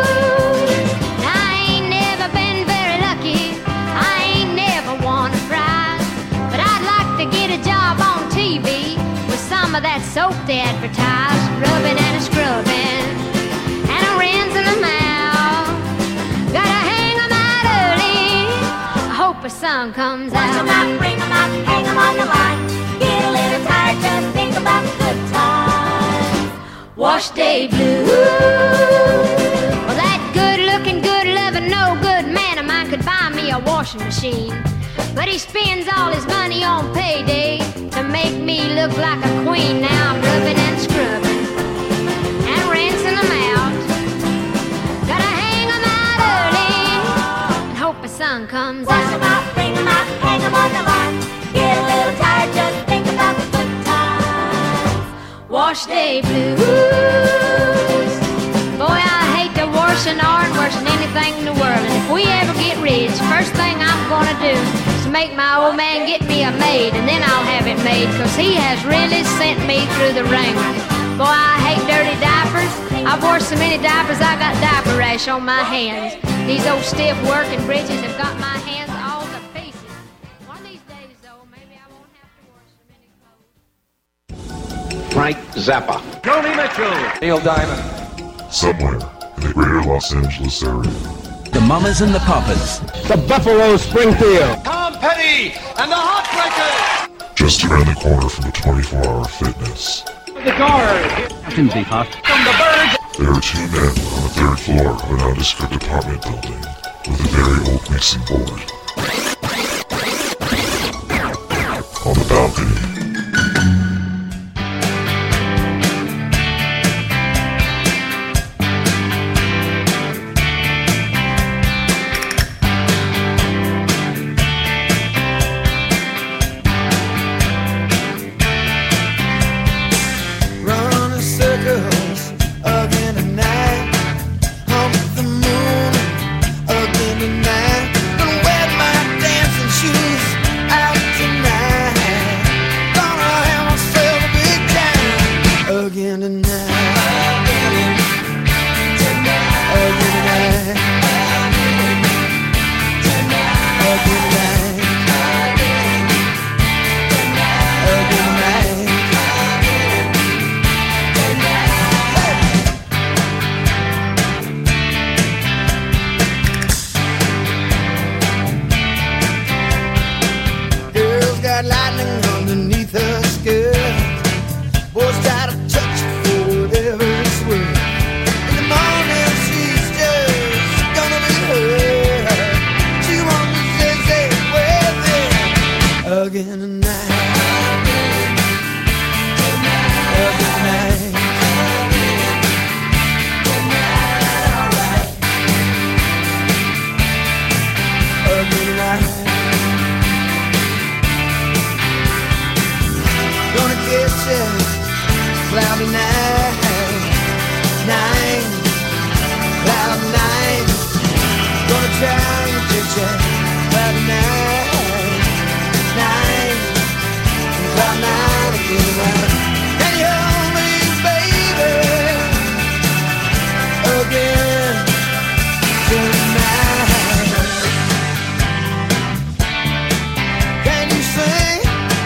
I ain't never been very lucky. I ain't never won a prize. But I'd like to get a job on TV with some of that soap they advertise. Rubbing and a scrubbing and a rinse in the mouth. Gotta hang 'em out early. I hope the sun comes out. Wash 'em out, bring 'em out, hang 'em on the line. Get a little tired, just think about the good times. Wash day blues. Well, that good-looking, good-loving, no-good man of mine could buy me a washing machine. But he spends all his money on payday to make me look like a queen. Now I'm rubbing and scrubbing and rinsing them out. Gotta hang 'em out early and hope the sun comes Wash out. 'em out, bring 'em out, hang 'em on the line. Get a little tired, just think about the good times. Wash day blues. Boy, I hate to worsen iron worse than anything in the world. And if we ever get rich, first thing I'm gonna do is to make my old man get me a maid, and then I'll have it made, 'cause he has really sent me through the ringer. Boy, I hate dirty diapers. I've worn so many diapers I got diaper rash on my hands. These old stiff working britches have got my hands all to pieces. One of these days, though, maybe I won't have to wash so many clothes. Frank Zappa. Joni Mitchell. Neil Diamond. Somewhere in the greater Los Angeles area. The Mamas and the Papas. The Buffalo Springfield. Tom Petty and the Heartbreakers. Just around the corner from a 24-hour fitness. The Guard. Captain Beefheart. From the Birds. There are two men on the third floor of an nondescript apartment building with a very old mixing board. On the balcony, running circles again tonight, hump the moon again tonight. Gonna wear my dancing shoes out tonight. Gonna have myself a big time again tonight. Again tonight. Again tonight. Again tonight. Girl's got lightning underneath her skirt. Boys try to touch it for whatever it's worth. In the morning she's just gonna be hurt. She wants to say with it again tonight. Again tonight. Again tonight. Gonna get you cloudy night, cloudy night. Gonna try and get you cloudy night, cloudy night again tonight. Can you hold me, baby, again tonight? Can you sing?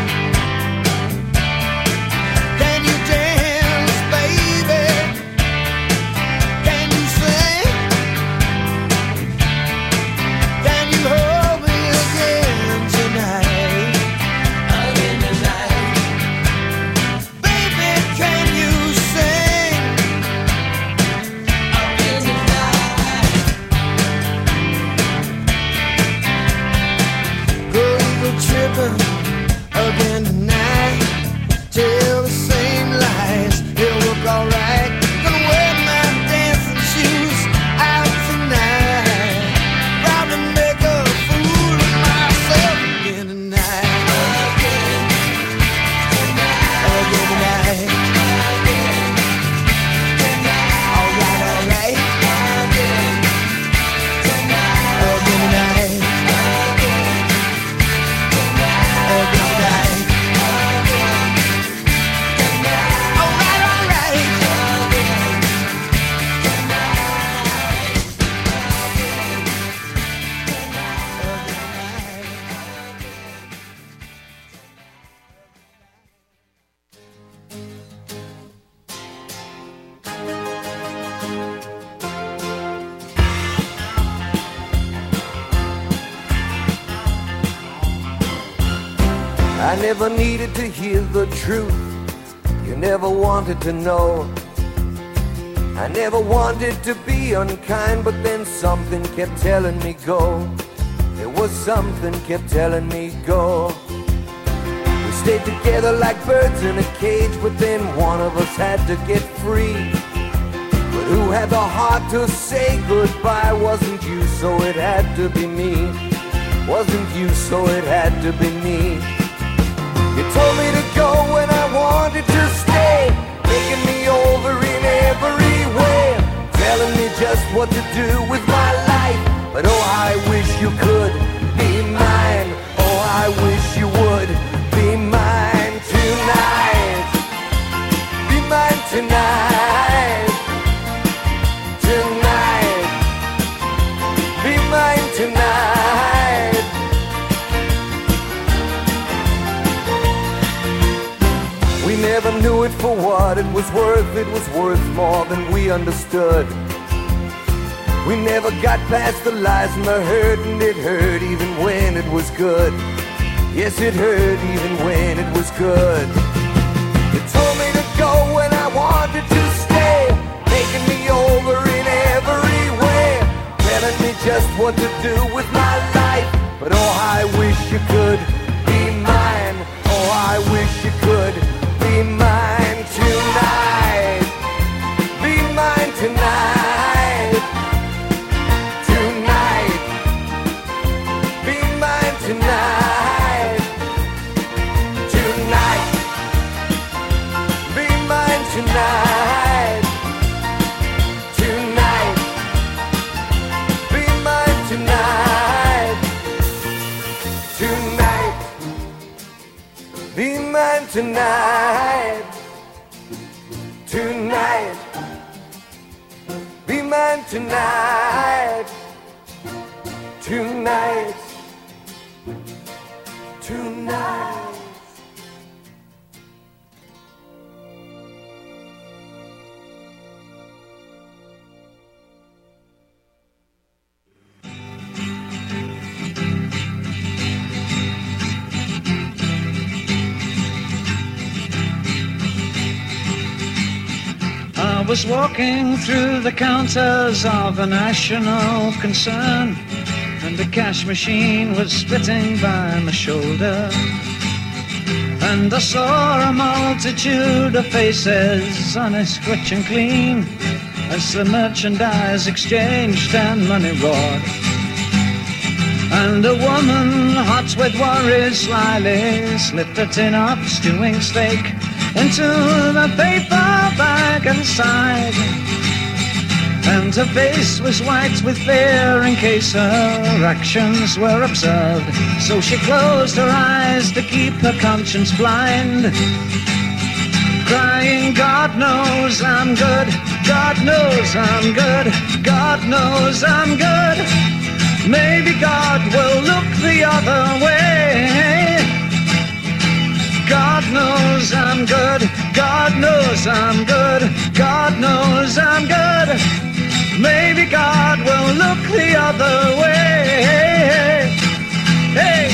Can you dance, baby? Can you sing? Can you hold I never needed to hear the truth. You never wanted to know. I never wanted to be unkind, but then something kept telling me go. There was something kept telling me go. We stayed together like birds in a cage, but then one of us had to get free. But who had the heart to say goodbye? Wasn't you, so it had to be me. Wasn't you, so it had to be me. You told me to go when I wanted to stay, making me over in every way, telling me just what to do with my life. But oh, I wish you could be mine. Oh, I wish you would be mine tonight. Be mine tonight. Tonight. Be mine tonight. We never knew it for what it was worth. It was worth more than we understood. We never got past the lies and the hurt, and it hurt even when it was good. Yes, it hurt even when it was good. You told me to go when I wanted to stay, making me over in every way, telling me just what to do with my life. But oh, I wish you could be mine. Oh, I wish you could be mine tonight. Be mine tonight. Tonight, tonight, be mine tonight, tonight, be mine tonight, tonight, be mine tonight, tonight, be mine tonight, tonight. Tonight. I was walking through the counters of a national concern, and the cash machine was spitting by my shoulder. And I saw a multitude of faces, honest, rich and clean, as the merchandise exchanged and money roared. And a woman, hot with worry, slyly slipped a tin of stewing steak into the paper bag inside. And her face was white with fear in case her actions were absurd. So she closed her eyes to keep her conscience blind, crying, God knows I'm good, God knows I'm good, God knows I'm good. Maybe God will look the other way. God knows I'm good, God knows I'm good, God knows I'm good. Maybe God will look the other way. Hey!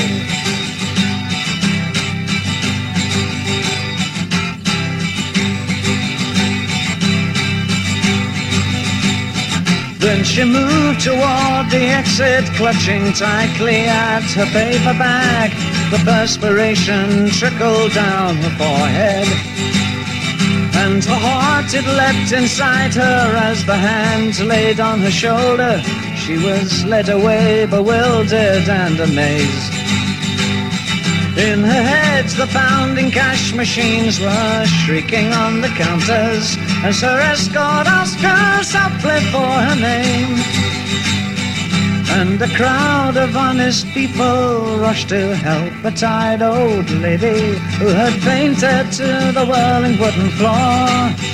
Then she moved toward the exit, clutching tightly at her paper bag. The perspiration trickled down her forehead, and her heart, it leapt inside her as the hand laid on her shoulder. She was led away, bewildered and amazed. In her head, the pounding cash machines were shrieking on the counters as her escort asked her softly for her name. And a crowd of honest people rushed to help a tired old lady who had fainted to the whirling wooden floor,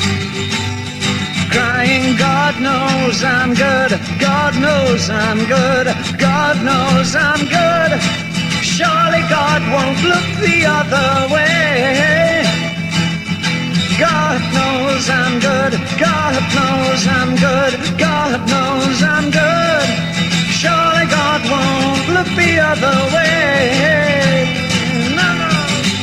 crying, God knows I'm good, God knows I'm good, God knows I'm good. Surely God won't look the other way. God knows I'm good, God knows I'm good, God knows I'm good. Surely God won't look the other way. No, no.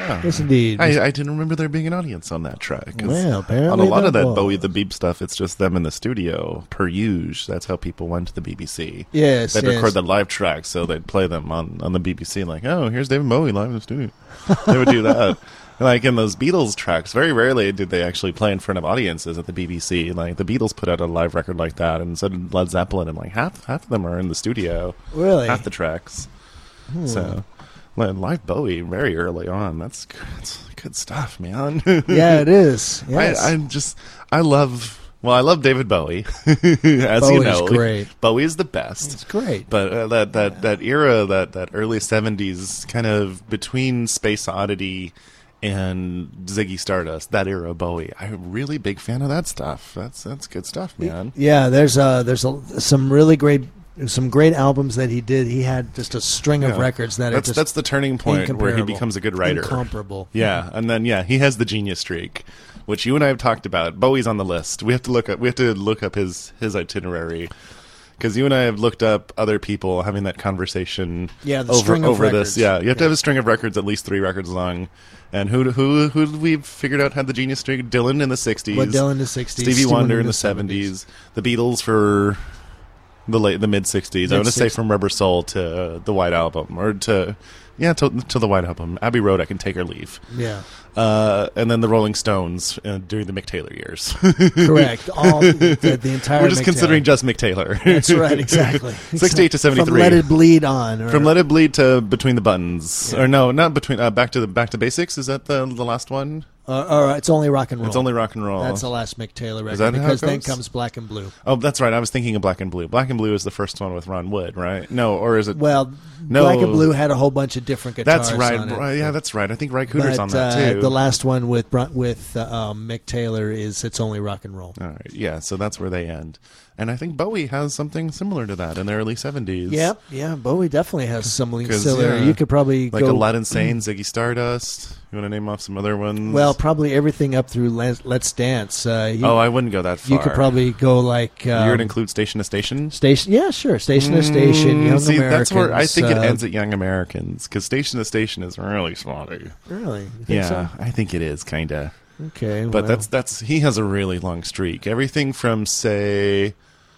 Yes, indeed. I didn't remember there being an audience on that track. 'Cause Well, apparently on a lot of there that was. Bowie the Beep stuff, it's just them in the studio per usual. That's how people went to the BBC. Yes, they'd yes. record the live tracks, so they'd play them on the BBC. Like, oh, here's David Bowie live in the studio. They would do that. Like in those Beatles tracks, very rarely did they actually play in front of audiences at the BBC. Like the Beatles put out a live record like that, and so did Led Zeppelin, and like half of them are in the studio. Really? Half the tracks. So, live Bowie very early on. That's good stuff, man. Yeah, it is. Yes. I love David Bowie, as you know. Great. Bowie is the best. It's great. But that era, that early 70s, kind of between Space Oddity and Ziggy Stardust, that era of Bowie, I'm a really big fan of that stuff. That's good stuff, man. Yeah, there's some really great. Some great albums that he did. He had just a string of records that that's the turning point where he becomes a good writer. Incomparable. Yeah, and then he has the genius streak, which you and I have talked about. Bowie's on the list. We have to look up his itinerary, because you and I have looked up other people having that conversation. Yeah, the string of over records. this. Yeah, you have to have a string of records, at least 3 records long. And who we've figured out had the genius streak? Dylan in the 60s. Well, Dylan in the 60s. Stevie Wonder in the 70s. The Beatles for the mid 60s. I want to say from Rubber Soul to the White Album, or to the White Album. Abbey Road, I can take or leave. Yeah. And then the Rolling Stones during the Mick Taylor years. Correct. All the entire. We're just Mick considering Taylor. just Mick Taylor. That's right. Exactly. 68 to 73. From Let It Bleed on. From Let It Bleed to Between the Buttons, or no, not between. Back to Basics. Is that the last one? Or It's Only Rock and Roll. It's Only Rock and Roll. That's the last Mick Taylor record. Is that how it because then goes? comes Black and Blue. Oh, that's right. I was thinking of Black and Blue. Black and Blue is the first one with Ron Wood, right? No, or is it? Well, no. Black and Blue had a whole bunch of different guitars. That's right. On it. Yeah, that's right. I think Ry Cooder's But, on that too. The last one with Mick Taylor is It's Only Rock and Roll. All right. Yeah, so that's where they end. And I think Bowie has something similar to that in the early 70s. Yep, yeah, Bowie definitely has something 'Cause, similar. yeah, You could probably like go Aladdin Sane, Ziggy Stardust. You want to name off some other ones? Well, probably everything up through Let's Dance. I wouldn't go that far. You could probably go like you would include Station to Station. Station, yeah, sure. Station to Station, Young see, Americans. that's where I think it ends at Young Americans, because Station to Station is really spotty. Really? You think so? I think it is kind of. Okay, but well. that's he has a really long streak. Everything from say,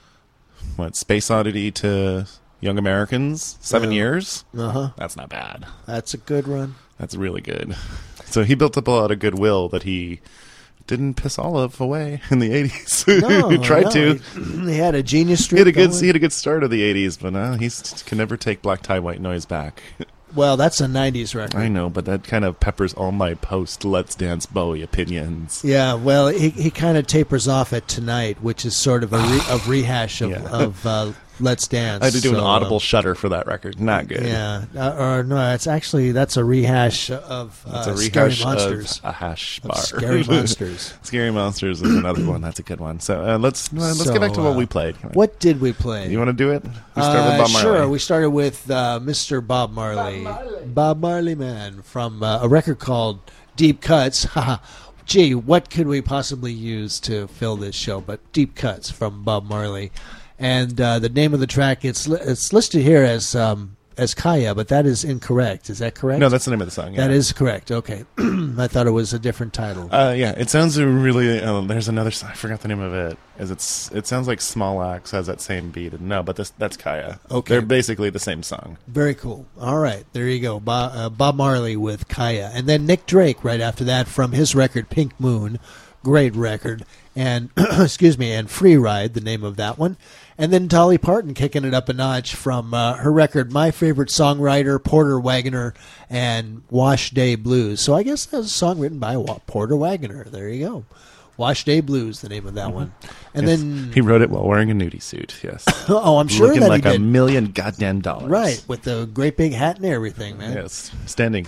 Space Oddity to Young Americans, 7 years. That's not bad. That's a good run. That's really good. So he built up a lot of goodwill that he didn't piss Olive away in the 80s. No, he tried to. He had a genius streak. He had a good start of the 80s, but he can never take Black Tie White Noise back. Well, that's a 90s record. I know, but that kind of peppers all my post Let's Dance Bowie opinions. Yeah, well, he kind of tapers off at Tonight, which is sort of a rehash of Let's Dance. I had to do an audible shudder for that record. Not good. Yeah, or no, that's a rehash of Scary Monsters. Of a hash bar. Scary Monsters. Scary Monsters is another one. That's a good one. So let's get back to what we played. What did we play? You want to do it? We started with Bob Marley. Sure. We started with Mr. Bob Marley. Bob Marley Man from a record called Deep Cuts. Gee, what could we possibly use to fill this show but Deep Cuts from Bob Marley? And the name of the track, it's listed here as Kaya, but that is incorrect. Is that correct? No, that's the name of the song. Yeah. That is correct. Okay. I thought it was a different title. Yeah, it sounds really... there's another song. I forgot the name of it. It sounds like Small Axe has that same beat. No, but that's Kaya. Okay. They're basically the same song. Very cool. All right. There you go. Bob Marley with Kaya. And then Nick Drake right after that from his record Pink Moon. Great record. And, excuse me, and Free Ride, the name of that one. And then Dolly Parton kicking it up a notch from her record, My Favorite Songwriter, Porter Wagoner, and Wash Day Blues. So I guess that's a song written by Porter Wagoner. There you go. Wash Day Blues, the name of that one. And then he wrote it while wearing a nudie suit, yes. Oh, I'm sure looking that like he did. $1 million goddamn dollars. Right, with the great big hat and everything, man. Yes, standing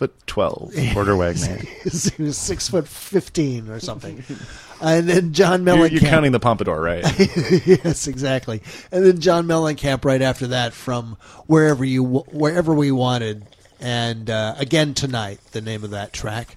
6'12", Porter Wagner. He was 6'15" or something. And then John Mellencamp. You're counting the pompadour, right? Yes, exactly. And then John Mellencamp right after that from Wherever We Wanted. And Again Tonight, the name of that track.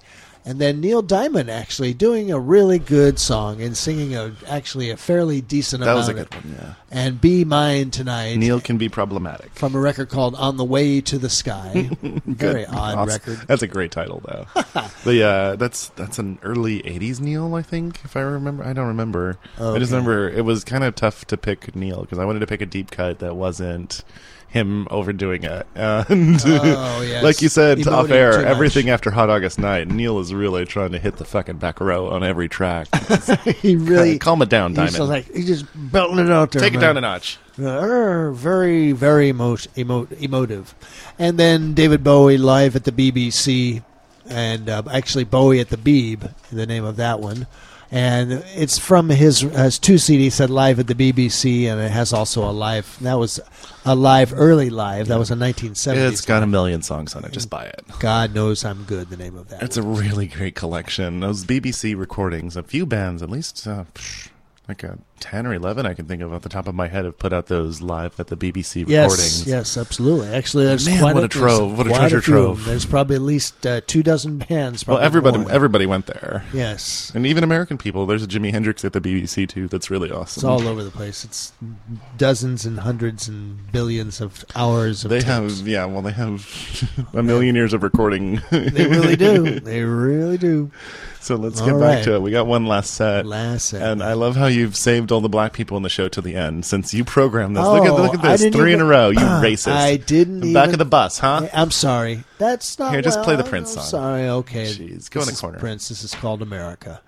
And then Neil Diamond actually doing a really good song and singing actually a fairly decent That amount. was a good one, yeah. And Be Mine Tonight. Neil can be problematic. From a record called On the Way to the Sky. Very odd Awesome. record. That's a great title, though. But yeah, that's an early 80s Neil, I think, if I remember. I don't remember. I just remember it was kind of tough to pick Neil because I wanted to pick a deep cut that wasn't him overdoing it. And yes. like you said Emoting off air, too much. everything after Hot August Night, Neil is really trying to hit the fucking back row on every track. He really calm it down, Diamond. He's just belting it out there. Take it man. down a notch. Very, very emotive. And then David Bowie live at the BBC, and actually Bowie at the Beeb, the name of that one. And it's from his 2 CDs said live at the BBC, and it has also a live. That was a early live. That was a 1970s. It's got a million songs on it. Just buy it. God Knows I'm Good, the name of that. It's a really great collection. Those BBC recordings, a few bands, at least like a 10 or 11 I can think of off the top of my head, have put out those live at the BBC recordings. Yes, absolutely. Actually, there's Man, quite what a trove. What a quite treasure few. trove. There's probably at least 24 bands. Well, probably more. everybody went there. Yes. And even American people. There's a Jimi Hendrix at the BBC, too. That's really awesome. It's all over the place. It's dozens and hundreds and billions of hours of They tapes. have a million years of recording. They really do. They really do. So let's All get right. back to it. We got one last set. And I love how you've saved all the black people in the show to the end since you programmed this. Look at I this. didn't 3 in a even- row. You racist. I didn't The back even- of the bus, huh? I'm sorry. That's not. Here, just play the well, Prince I'm song. Sorry. Okay. Jeez, go in the This is corner. Prince. This is called America.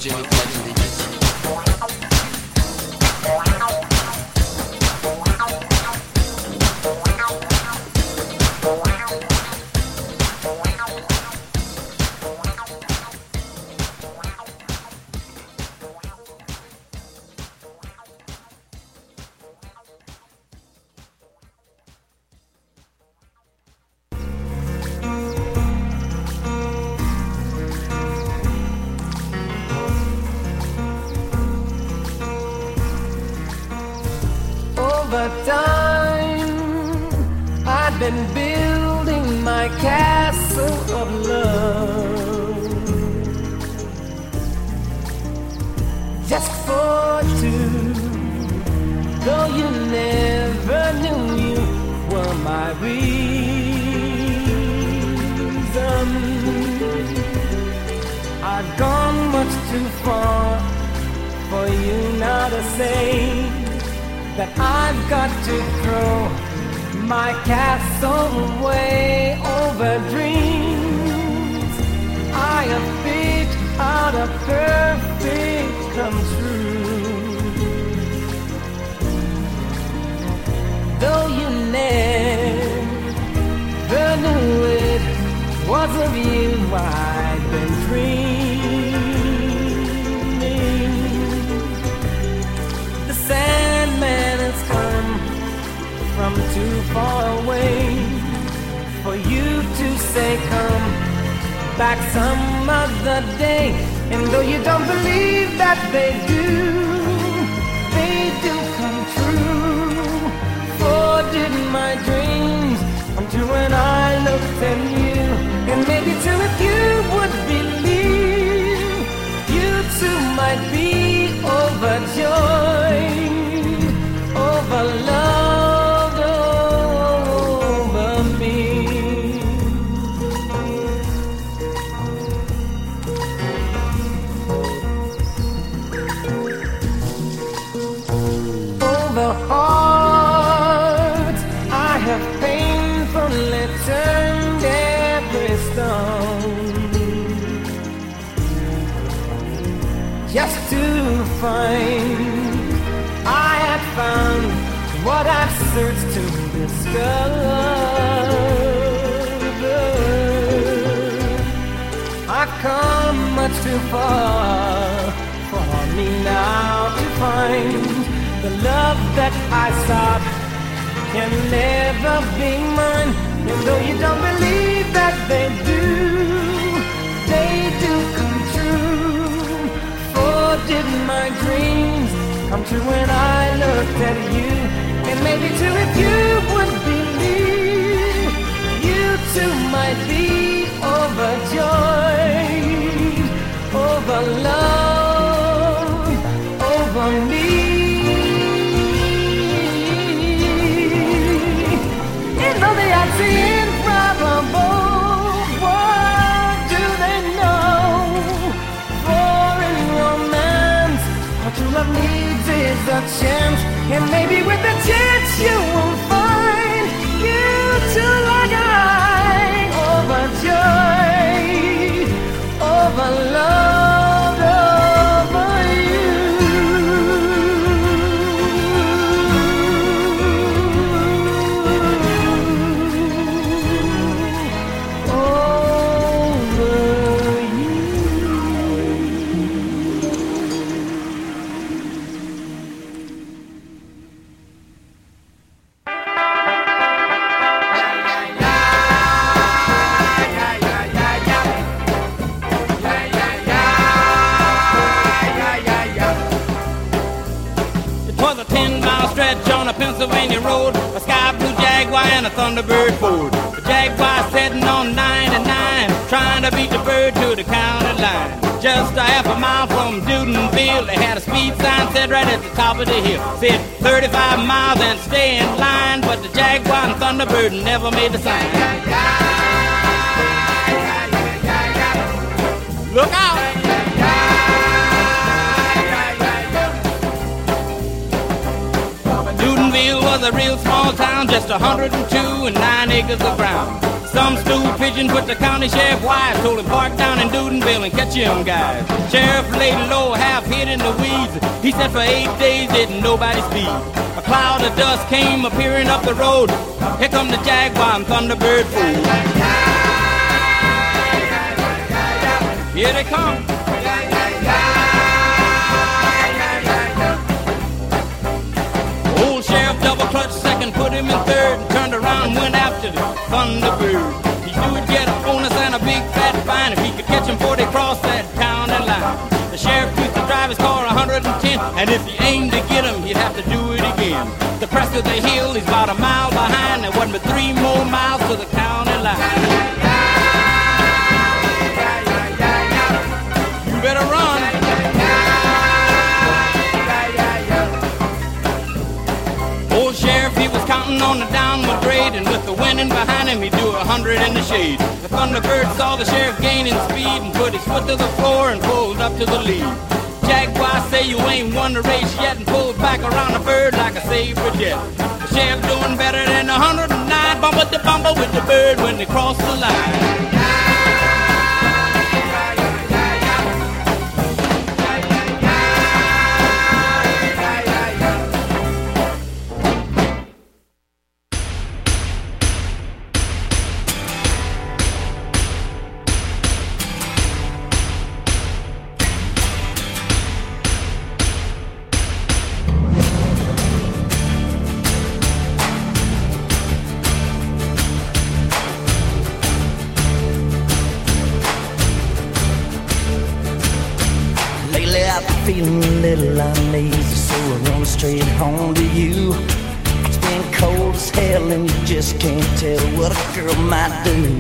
Jimmy Pledge allegiance. Over time, I've been building my castle of love just for two. Though you never knew you were my reason, I've gone much too far for you now to say that I've got to throw my castle away over dreams. I have picked out a perfect come true. Though you never knew it was of you I've been dreaming. The Sandman has come from too far away for you to say come back some other day. And though you don't believe that they do come true. For did my dreams come true when I looked at you? And maybe too if you would believe, you too might be overjoyed, overloved over me. Over hearts I have painfully turned every stone, just to find I had found what I've searched to discover. I've come much too far for me now to find the love that I sought can never be mine. And though you don't believe that they do come true. For did my dreams come true when I looked at you? And maybe too if you would believe, you too might be overjoyed, overloved, over me. And though they are improbable, what do they know? For in romance, what true love needs is a chance. And maybe with a chance you will find you too like I, overjoyed, overloved over you. Pennsylvania road, a sky blue Jaguar and a Thunderbird Ford. The Jaguar sitting on 99, trying to beat the bird to the county line. Just a half a mile from Newtonville, they had a speed sign set right at the top of the hill. Said 35 miles and stay in line, but the Jaguar and Thunderbird never made the sign. Look out! Newtonville was a real small town, just 102 and 9 acres of ground. Some stool pigeon put the county sheriff wise, told him park down in Dudenville and catch him guys. Sheriff laid low, half hid in the weeds. He said for 8 days didn't nobody speak. A cloud of dust came appearing up the road. Here come the Jaguar and Thunderbird fool. Here they come. Old sheriff double clutched second, put him in third, and turned around and went after the Thunderbird. He would get a bonus and a big fat fine if he could catch him before they crossed that county line. The sheriff used to drive his car 110, and if he aimed to get him, he'd have to do it again. The crest of the hill, he's about a mile behind. There wasn't but 3 more miles to the county line. You better run. Old sheriff, he was counting on the downward grade, and with the winning behind him, he'd do 100 in the shade. The Thunderbird saw the sheriff gaining speed and put his foot to the floor and pulled up to the lead. Jaguar say you ain't won the race yet and pulled back around the bird like a saber jet. The sheriff doing better than 109, bumper to bumper with the bird when they cross the line. Feeling a little uneasy, so I run straight home to you. It's been cold as hell and you just can't tell what a girl might do.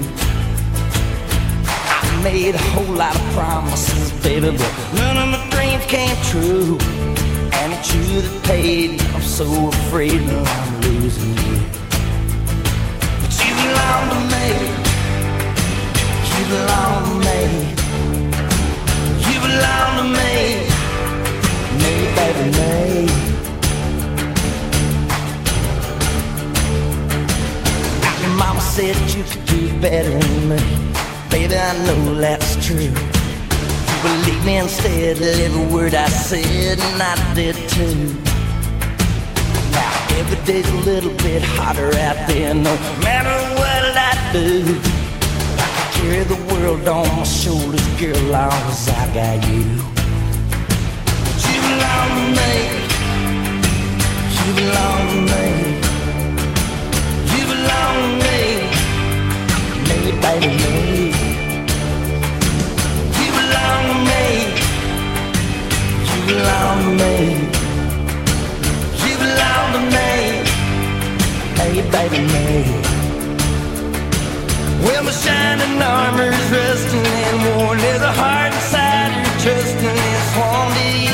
I made a whole lot of promises, baby, but none of my dreams came true. And it's you that paid, I'm so afraid that I'm losing you. But you belong to me, you belong to me, you belong to me. Me, baby, me. Your mama said you could do better than me. Baby, I know that's true. You believe me instead of every word I said, and I did too. Now every day's a little bit hotter out there, no matter what I do. I can carry the world on my shoulders, girl, long as I got you. You belong to me, you belong to me, you belong to me, me, baby, me. You belong to me, you belong to me, you belong to me, me, baby, me. Well, my shining armor's rusting and worn, there's a heart inside her trusting it's sworn to you.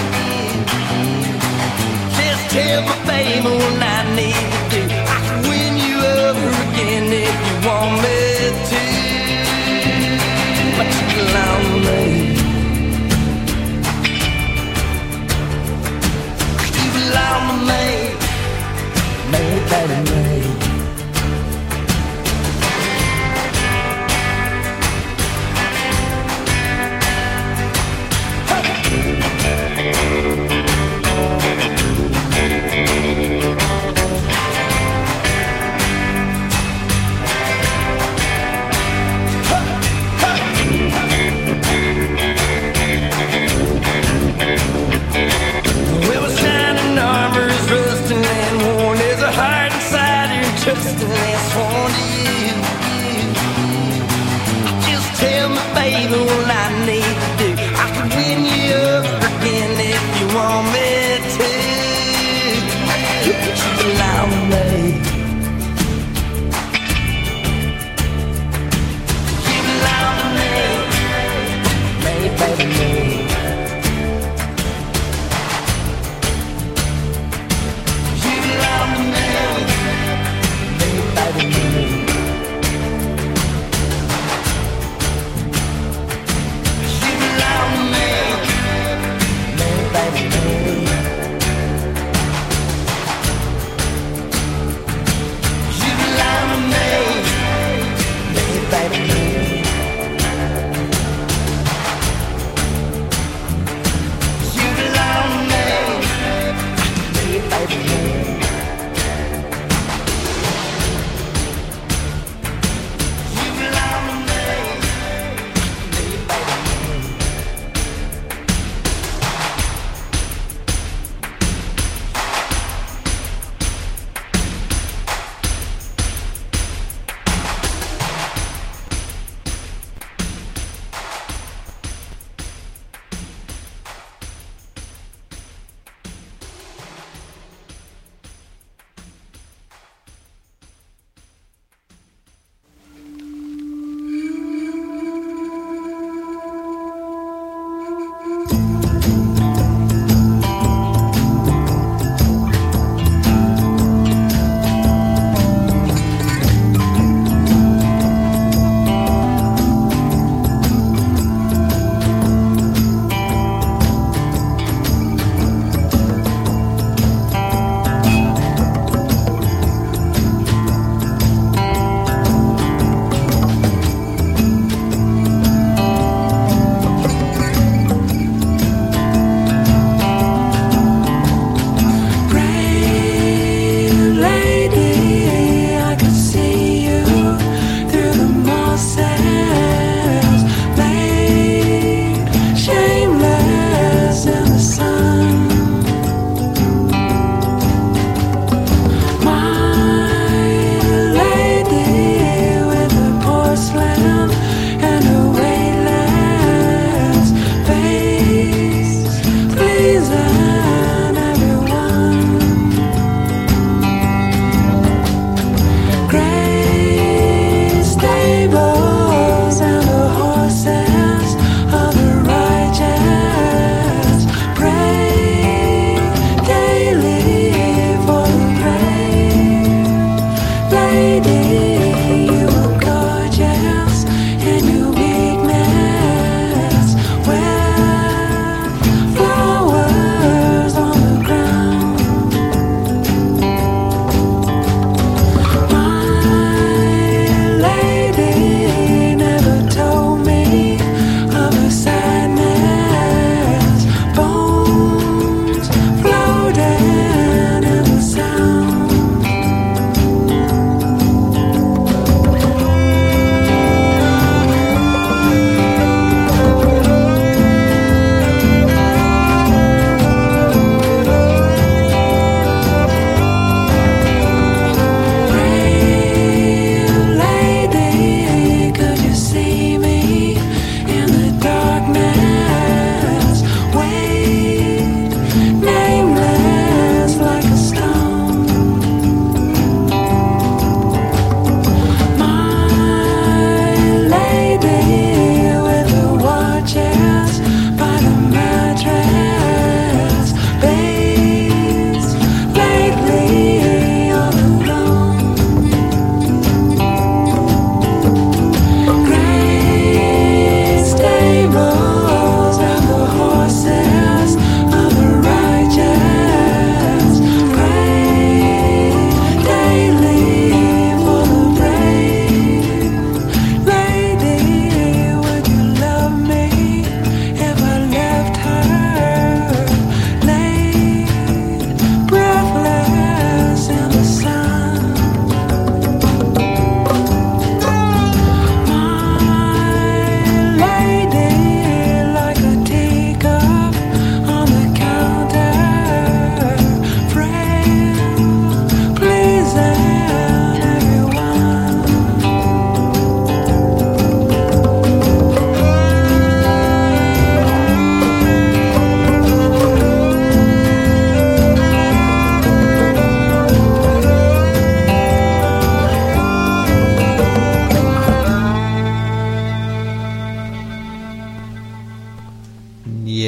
Tell me, baby, what I need to do. I can win you over again if you want me to. But you belong to me. You belong to me. Me, baby, me.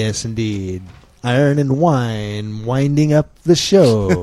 Yes, indeed. Iron and Wine, winding up the show.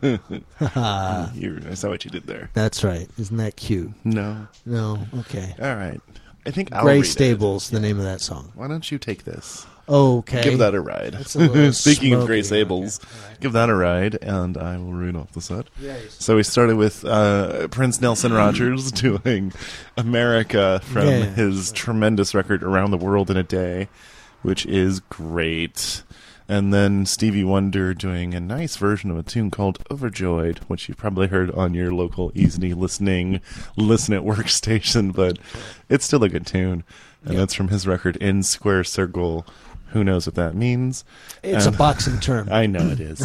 I saw what you did there. That's right. Isn't that cute? No. No? Okay. All right. I think I'll Gray read Stables, the name of that song. Why don't you take this? Okay. Give that a ride. That's a little Speaking of smoky. Gray Stables, Okay. Right. give that a ride, and I will read off the set. Yes. So we started with Prince Nelson Rogers doing America from his tremendous record Around the World in a Day, which is great. And then Stevie Wonder doing a nice version of a tune called Overjoyed, which you've probably heard on your local easy listening, listen at work station, but it's still a good tune. And that's from his record In Square Circle. Who knows what that means? It's a boxing term. I know it is.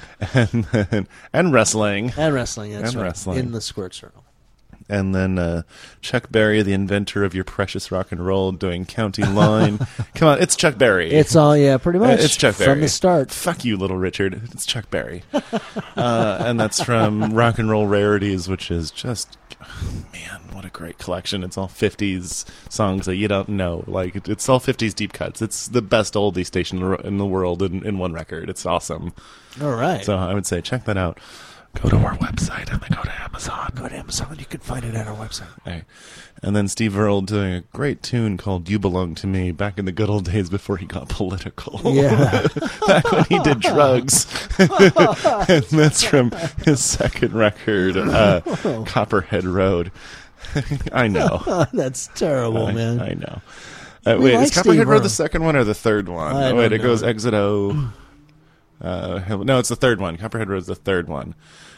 and wrestling. And wrestling, that's and right. wrestling. In the square circle. And then Chuck Berry, the inventor of your precious rock and roll, doing County Line. Come on, it's Chuck Berry. It's all, pretty much. It's Chuck Berry. From the start. Fuck you, Little Richard. It's Chuck Berry. And that's from Rock and Roll Rarities, which is just, man, what a great collection. It's all 50s songs that you don't know. Like, it's all 50s deep cuts. It's the best oldie station in the world in one record. It's awesome. All right. So I would say check that out. Go to our website and then go to Amazon. Go to Amazon. You can find it at our website. Right. And then Steve Earle doing a great tune called You Belong to Me back in the good old days before he got political. Yeah. Back when he did drugs. And that's from his second record, Copperhead Road. I know. That's terrible, man. I know. We wait, like is Copperhead Steve Road Earle. the second one or the third one? I Wait, don't it goes know. Exit O. No, it's the third one. Copperhead Road's the third one.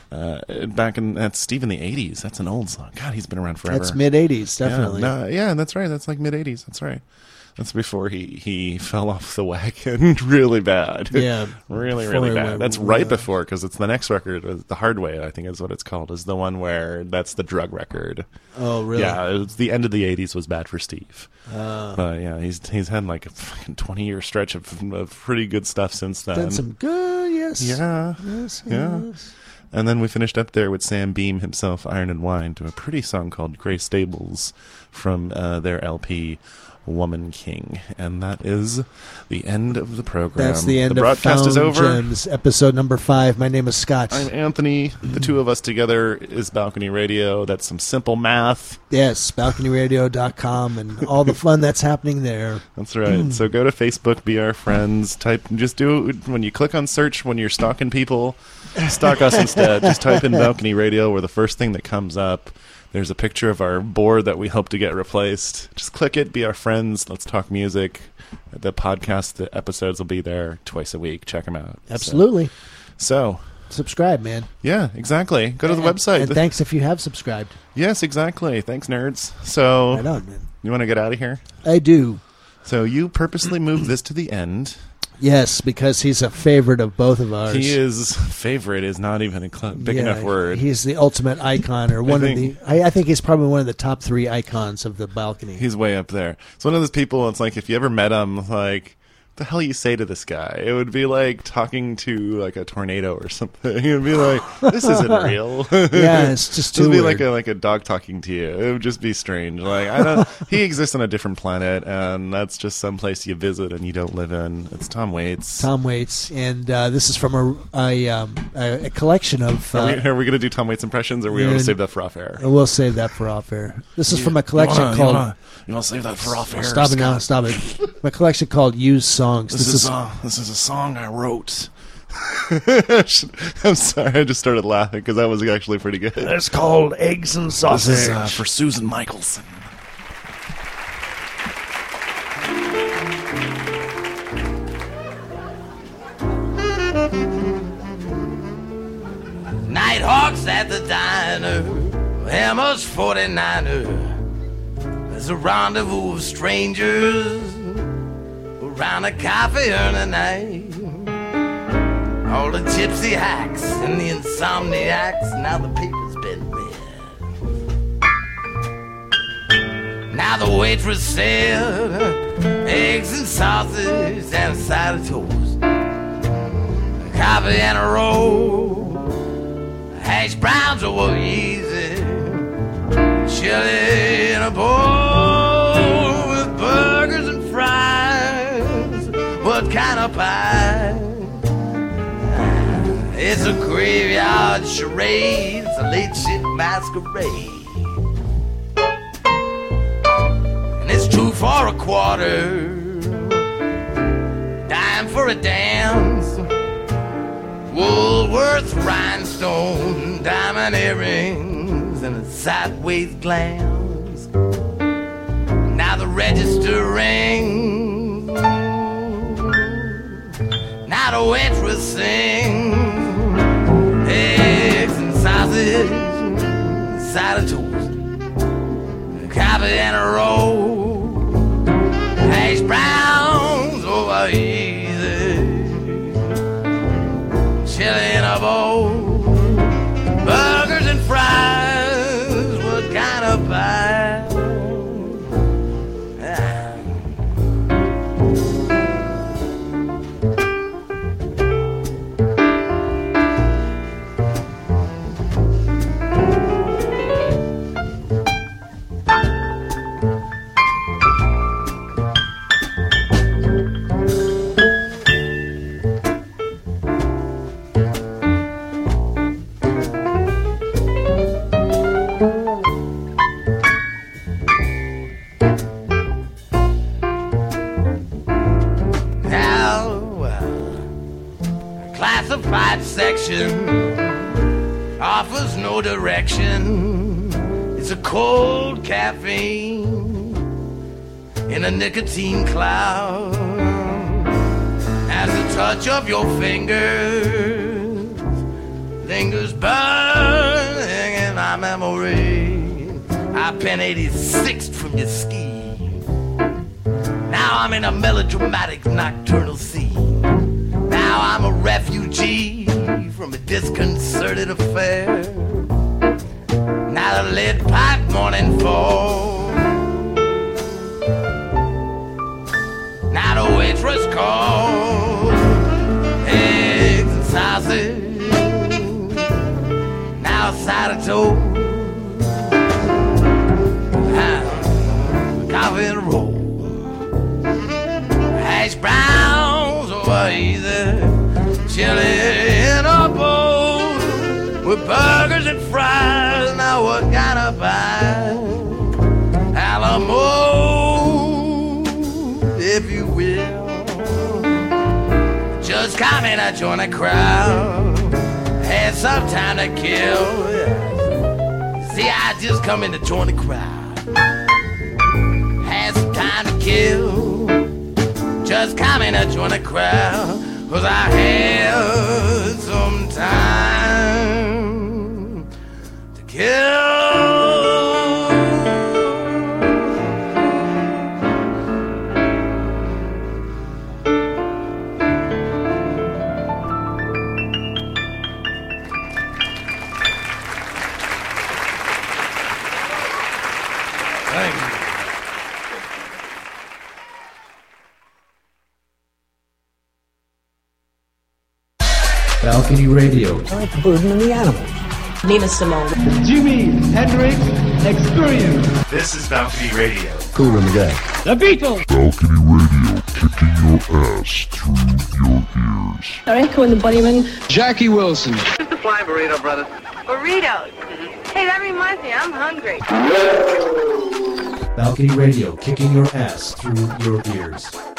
That's Steve in the 80s. That's an old song. God, he's been around forever. That's mid-'80s, definitely. Yeah, that's right. That's like mid-'80s. That's right. That's before he fell off the wagon really bad. Yeah. really, Before really he bad. went- That's right before, because it's the next record, The Hard Way, I think is what it's called, is the one where that's the drug record. Oh, really? Yeah, it's the end of the 80s was bad for Steve. But yeah, he's had like a fucking 20-year stretch of pretty good stuff since then. Done some good, yes. Yeah. Yes, Yeah. yes. And then we finished up there with Sam Beam himself, Iron and Wine, to a pretty song called Gray Stables from their LP, Woman King. And that is the end of the program. That's the end the broadcast of is Found over. Gems, episode number 5. My name is Scott. I'm Anthony. The two of us together is Balcony Radio. That's some simple math. Yes, balconyradio.com and all the fun that's happening there. That's right. So go to Facebook, be our friends. Just do it when you click on search when you're stalking people. Stalk us instead. Just type in Balcony Radio, where the first thing that comes up, there's a picture of our board that we hope to get replaced. Just click it, be our friends. Let's talk music. The podcast, the episodes will be there twice a week. Check them out. Absolutely. So subscribe, man. Yeah, exactly. Go to the website. And thanks if you have subscribed. Yes, exactly. Thanks, nerds. So, Right on, man. You want to get out of here? I do. So you purposely moved this to the end. Yes, because he's a favorite of both of ours. He is. Favorite is not even a big enough word. He's the ultimate icon, or one of the. I think he's probably one of the top 3 icons of the balcony. He's way up there. It's one of those people. It's like if you ever met him, like, what the hell you say to this guy? It would be like talking to like a tornado or something. It'd be like, this isn't real. Yeah, it's just too It'd be weird. like a dog talking to you. It would just be strange. Like I don't. He exists on a different planet, and that's just some place you visit and you don't live in. It's Tom Waits. Tom Waits, and this is from a collection of. Are we going to do Tom Waits impressions, or are we going to save that for off air? We'll save that for off air. This is from a collection called. You want to save that for off air? Stop it now! Stop it! My collection called Used Songs. This is a song I wrote. I'm sorry, I just started laughing because that was actually pretty good. It's called Eggs and Sausage. This is for Susan Michelson. Nighthawks at the diner, Emma's 49er. There's a rendezvous of strangers around a coffee urn at night. All the gypsy hacks and the insomniacs, now the paper's been read. Now the waitress said, eggs and sausage and a side of toast, a coffee and a roll, hash browns over easy, chili in a bowl with burgers and fries. What kind a graveyard charade, it's a late shit masquerade. And it's true for a quarter, dime for a dance, Woolworth rhinestone, diamond earrings, and a sideways glance. Now the register rings, now the waitress sings. Eggs and sausage, side of toast, coffee and a roll, hash browns over easy, chili in a bowl, burgers and fries, what kind of pie? Classified section offers no direction. It's a cold caffeine in a nicotine cloud. As the touch of your fingers lingers burning in my memory. I've been 86th from your scheme. Now I'm in a melodramatic nocturnal scene. Now I'm a refugee from a disconcerted affair. Now the lead pipe morning fall. Now the waitress calls. Eggs and sausage. Now a side of toast. Coffee and a roll. Hash browns over either. Chili in a bowl with burgers and fries. Now what kind of pie? Alamo, if you will. Just come in and join the crowd. Had some time to kill. See, I just come in to join the crowd. Had some time to kill. Just come in and join the crowd. 'Cause I had some time to kill. Thank you. Balcony Radio. I like the bird and the animals. Nina Simone. Jimi Hendrix Experience. This is Balcony Radio. Cool in the gang. The Beatles. Balcony Radio, kicking your ass through your ears. Echo and the Bunnymen. Jackie Wilson. Where's the flying burrito, brother? Burritos. Hey, that reminds me, I'm hungry. Balcony Radio, kicking your ass through your ears.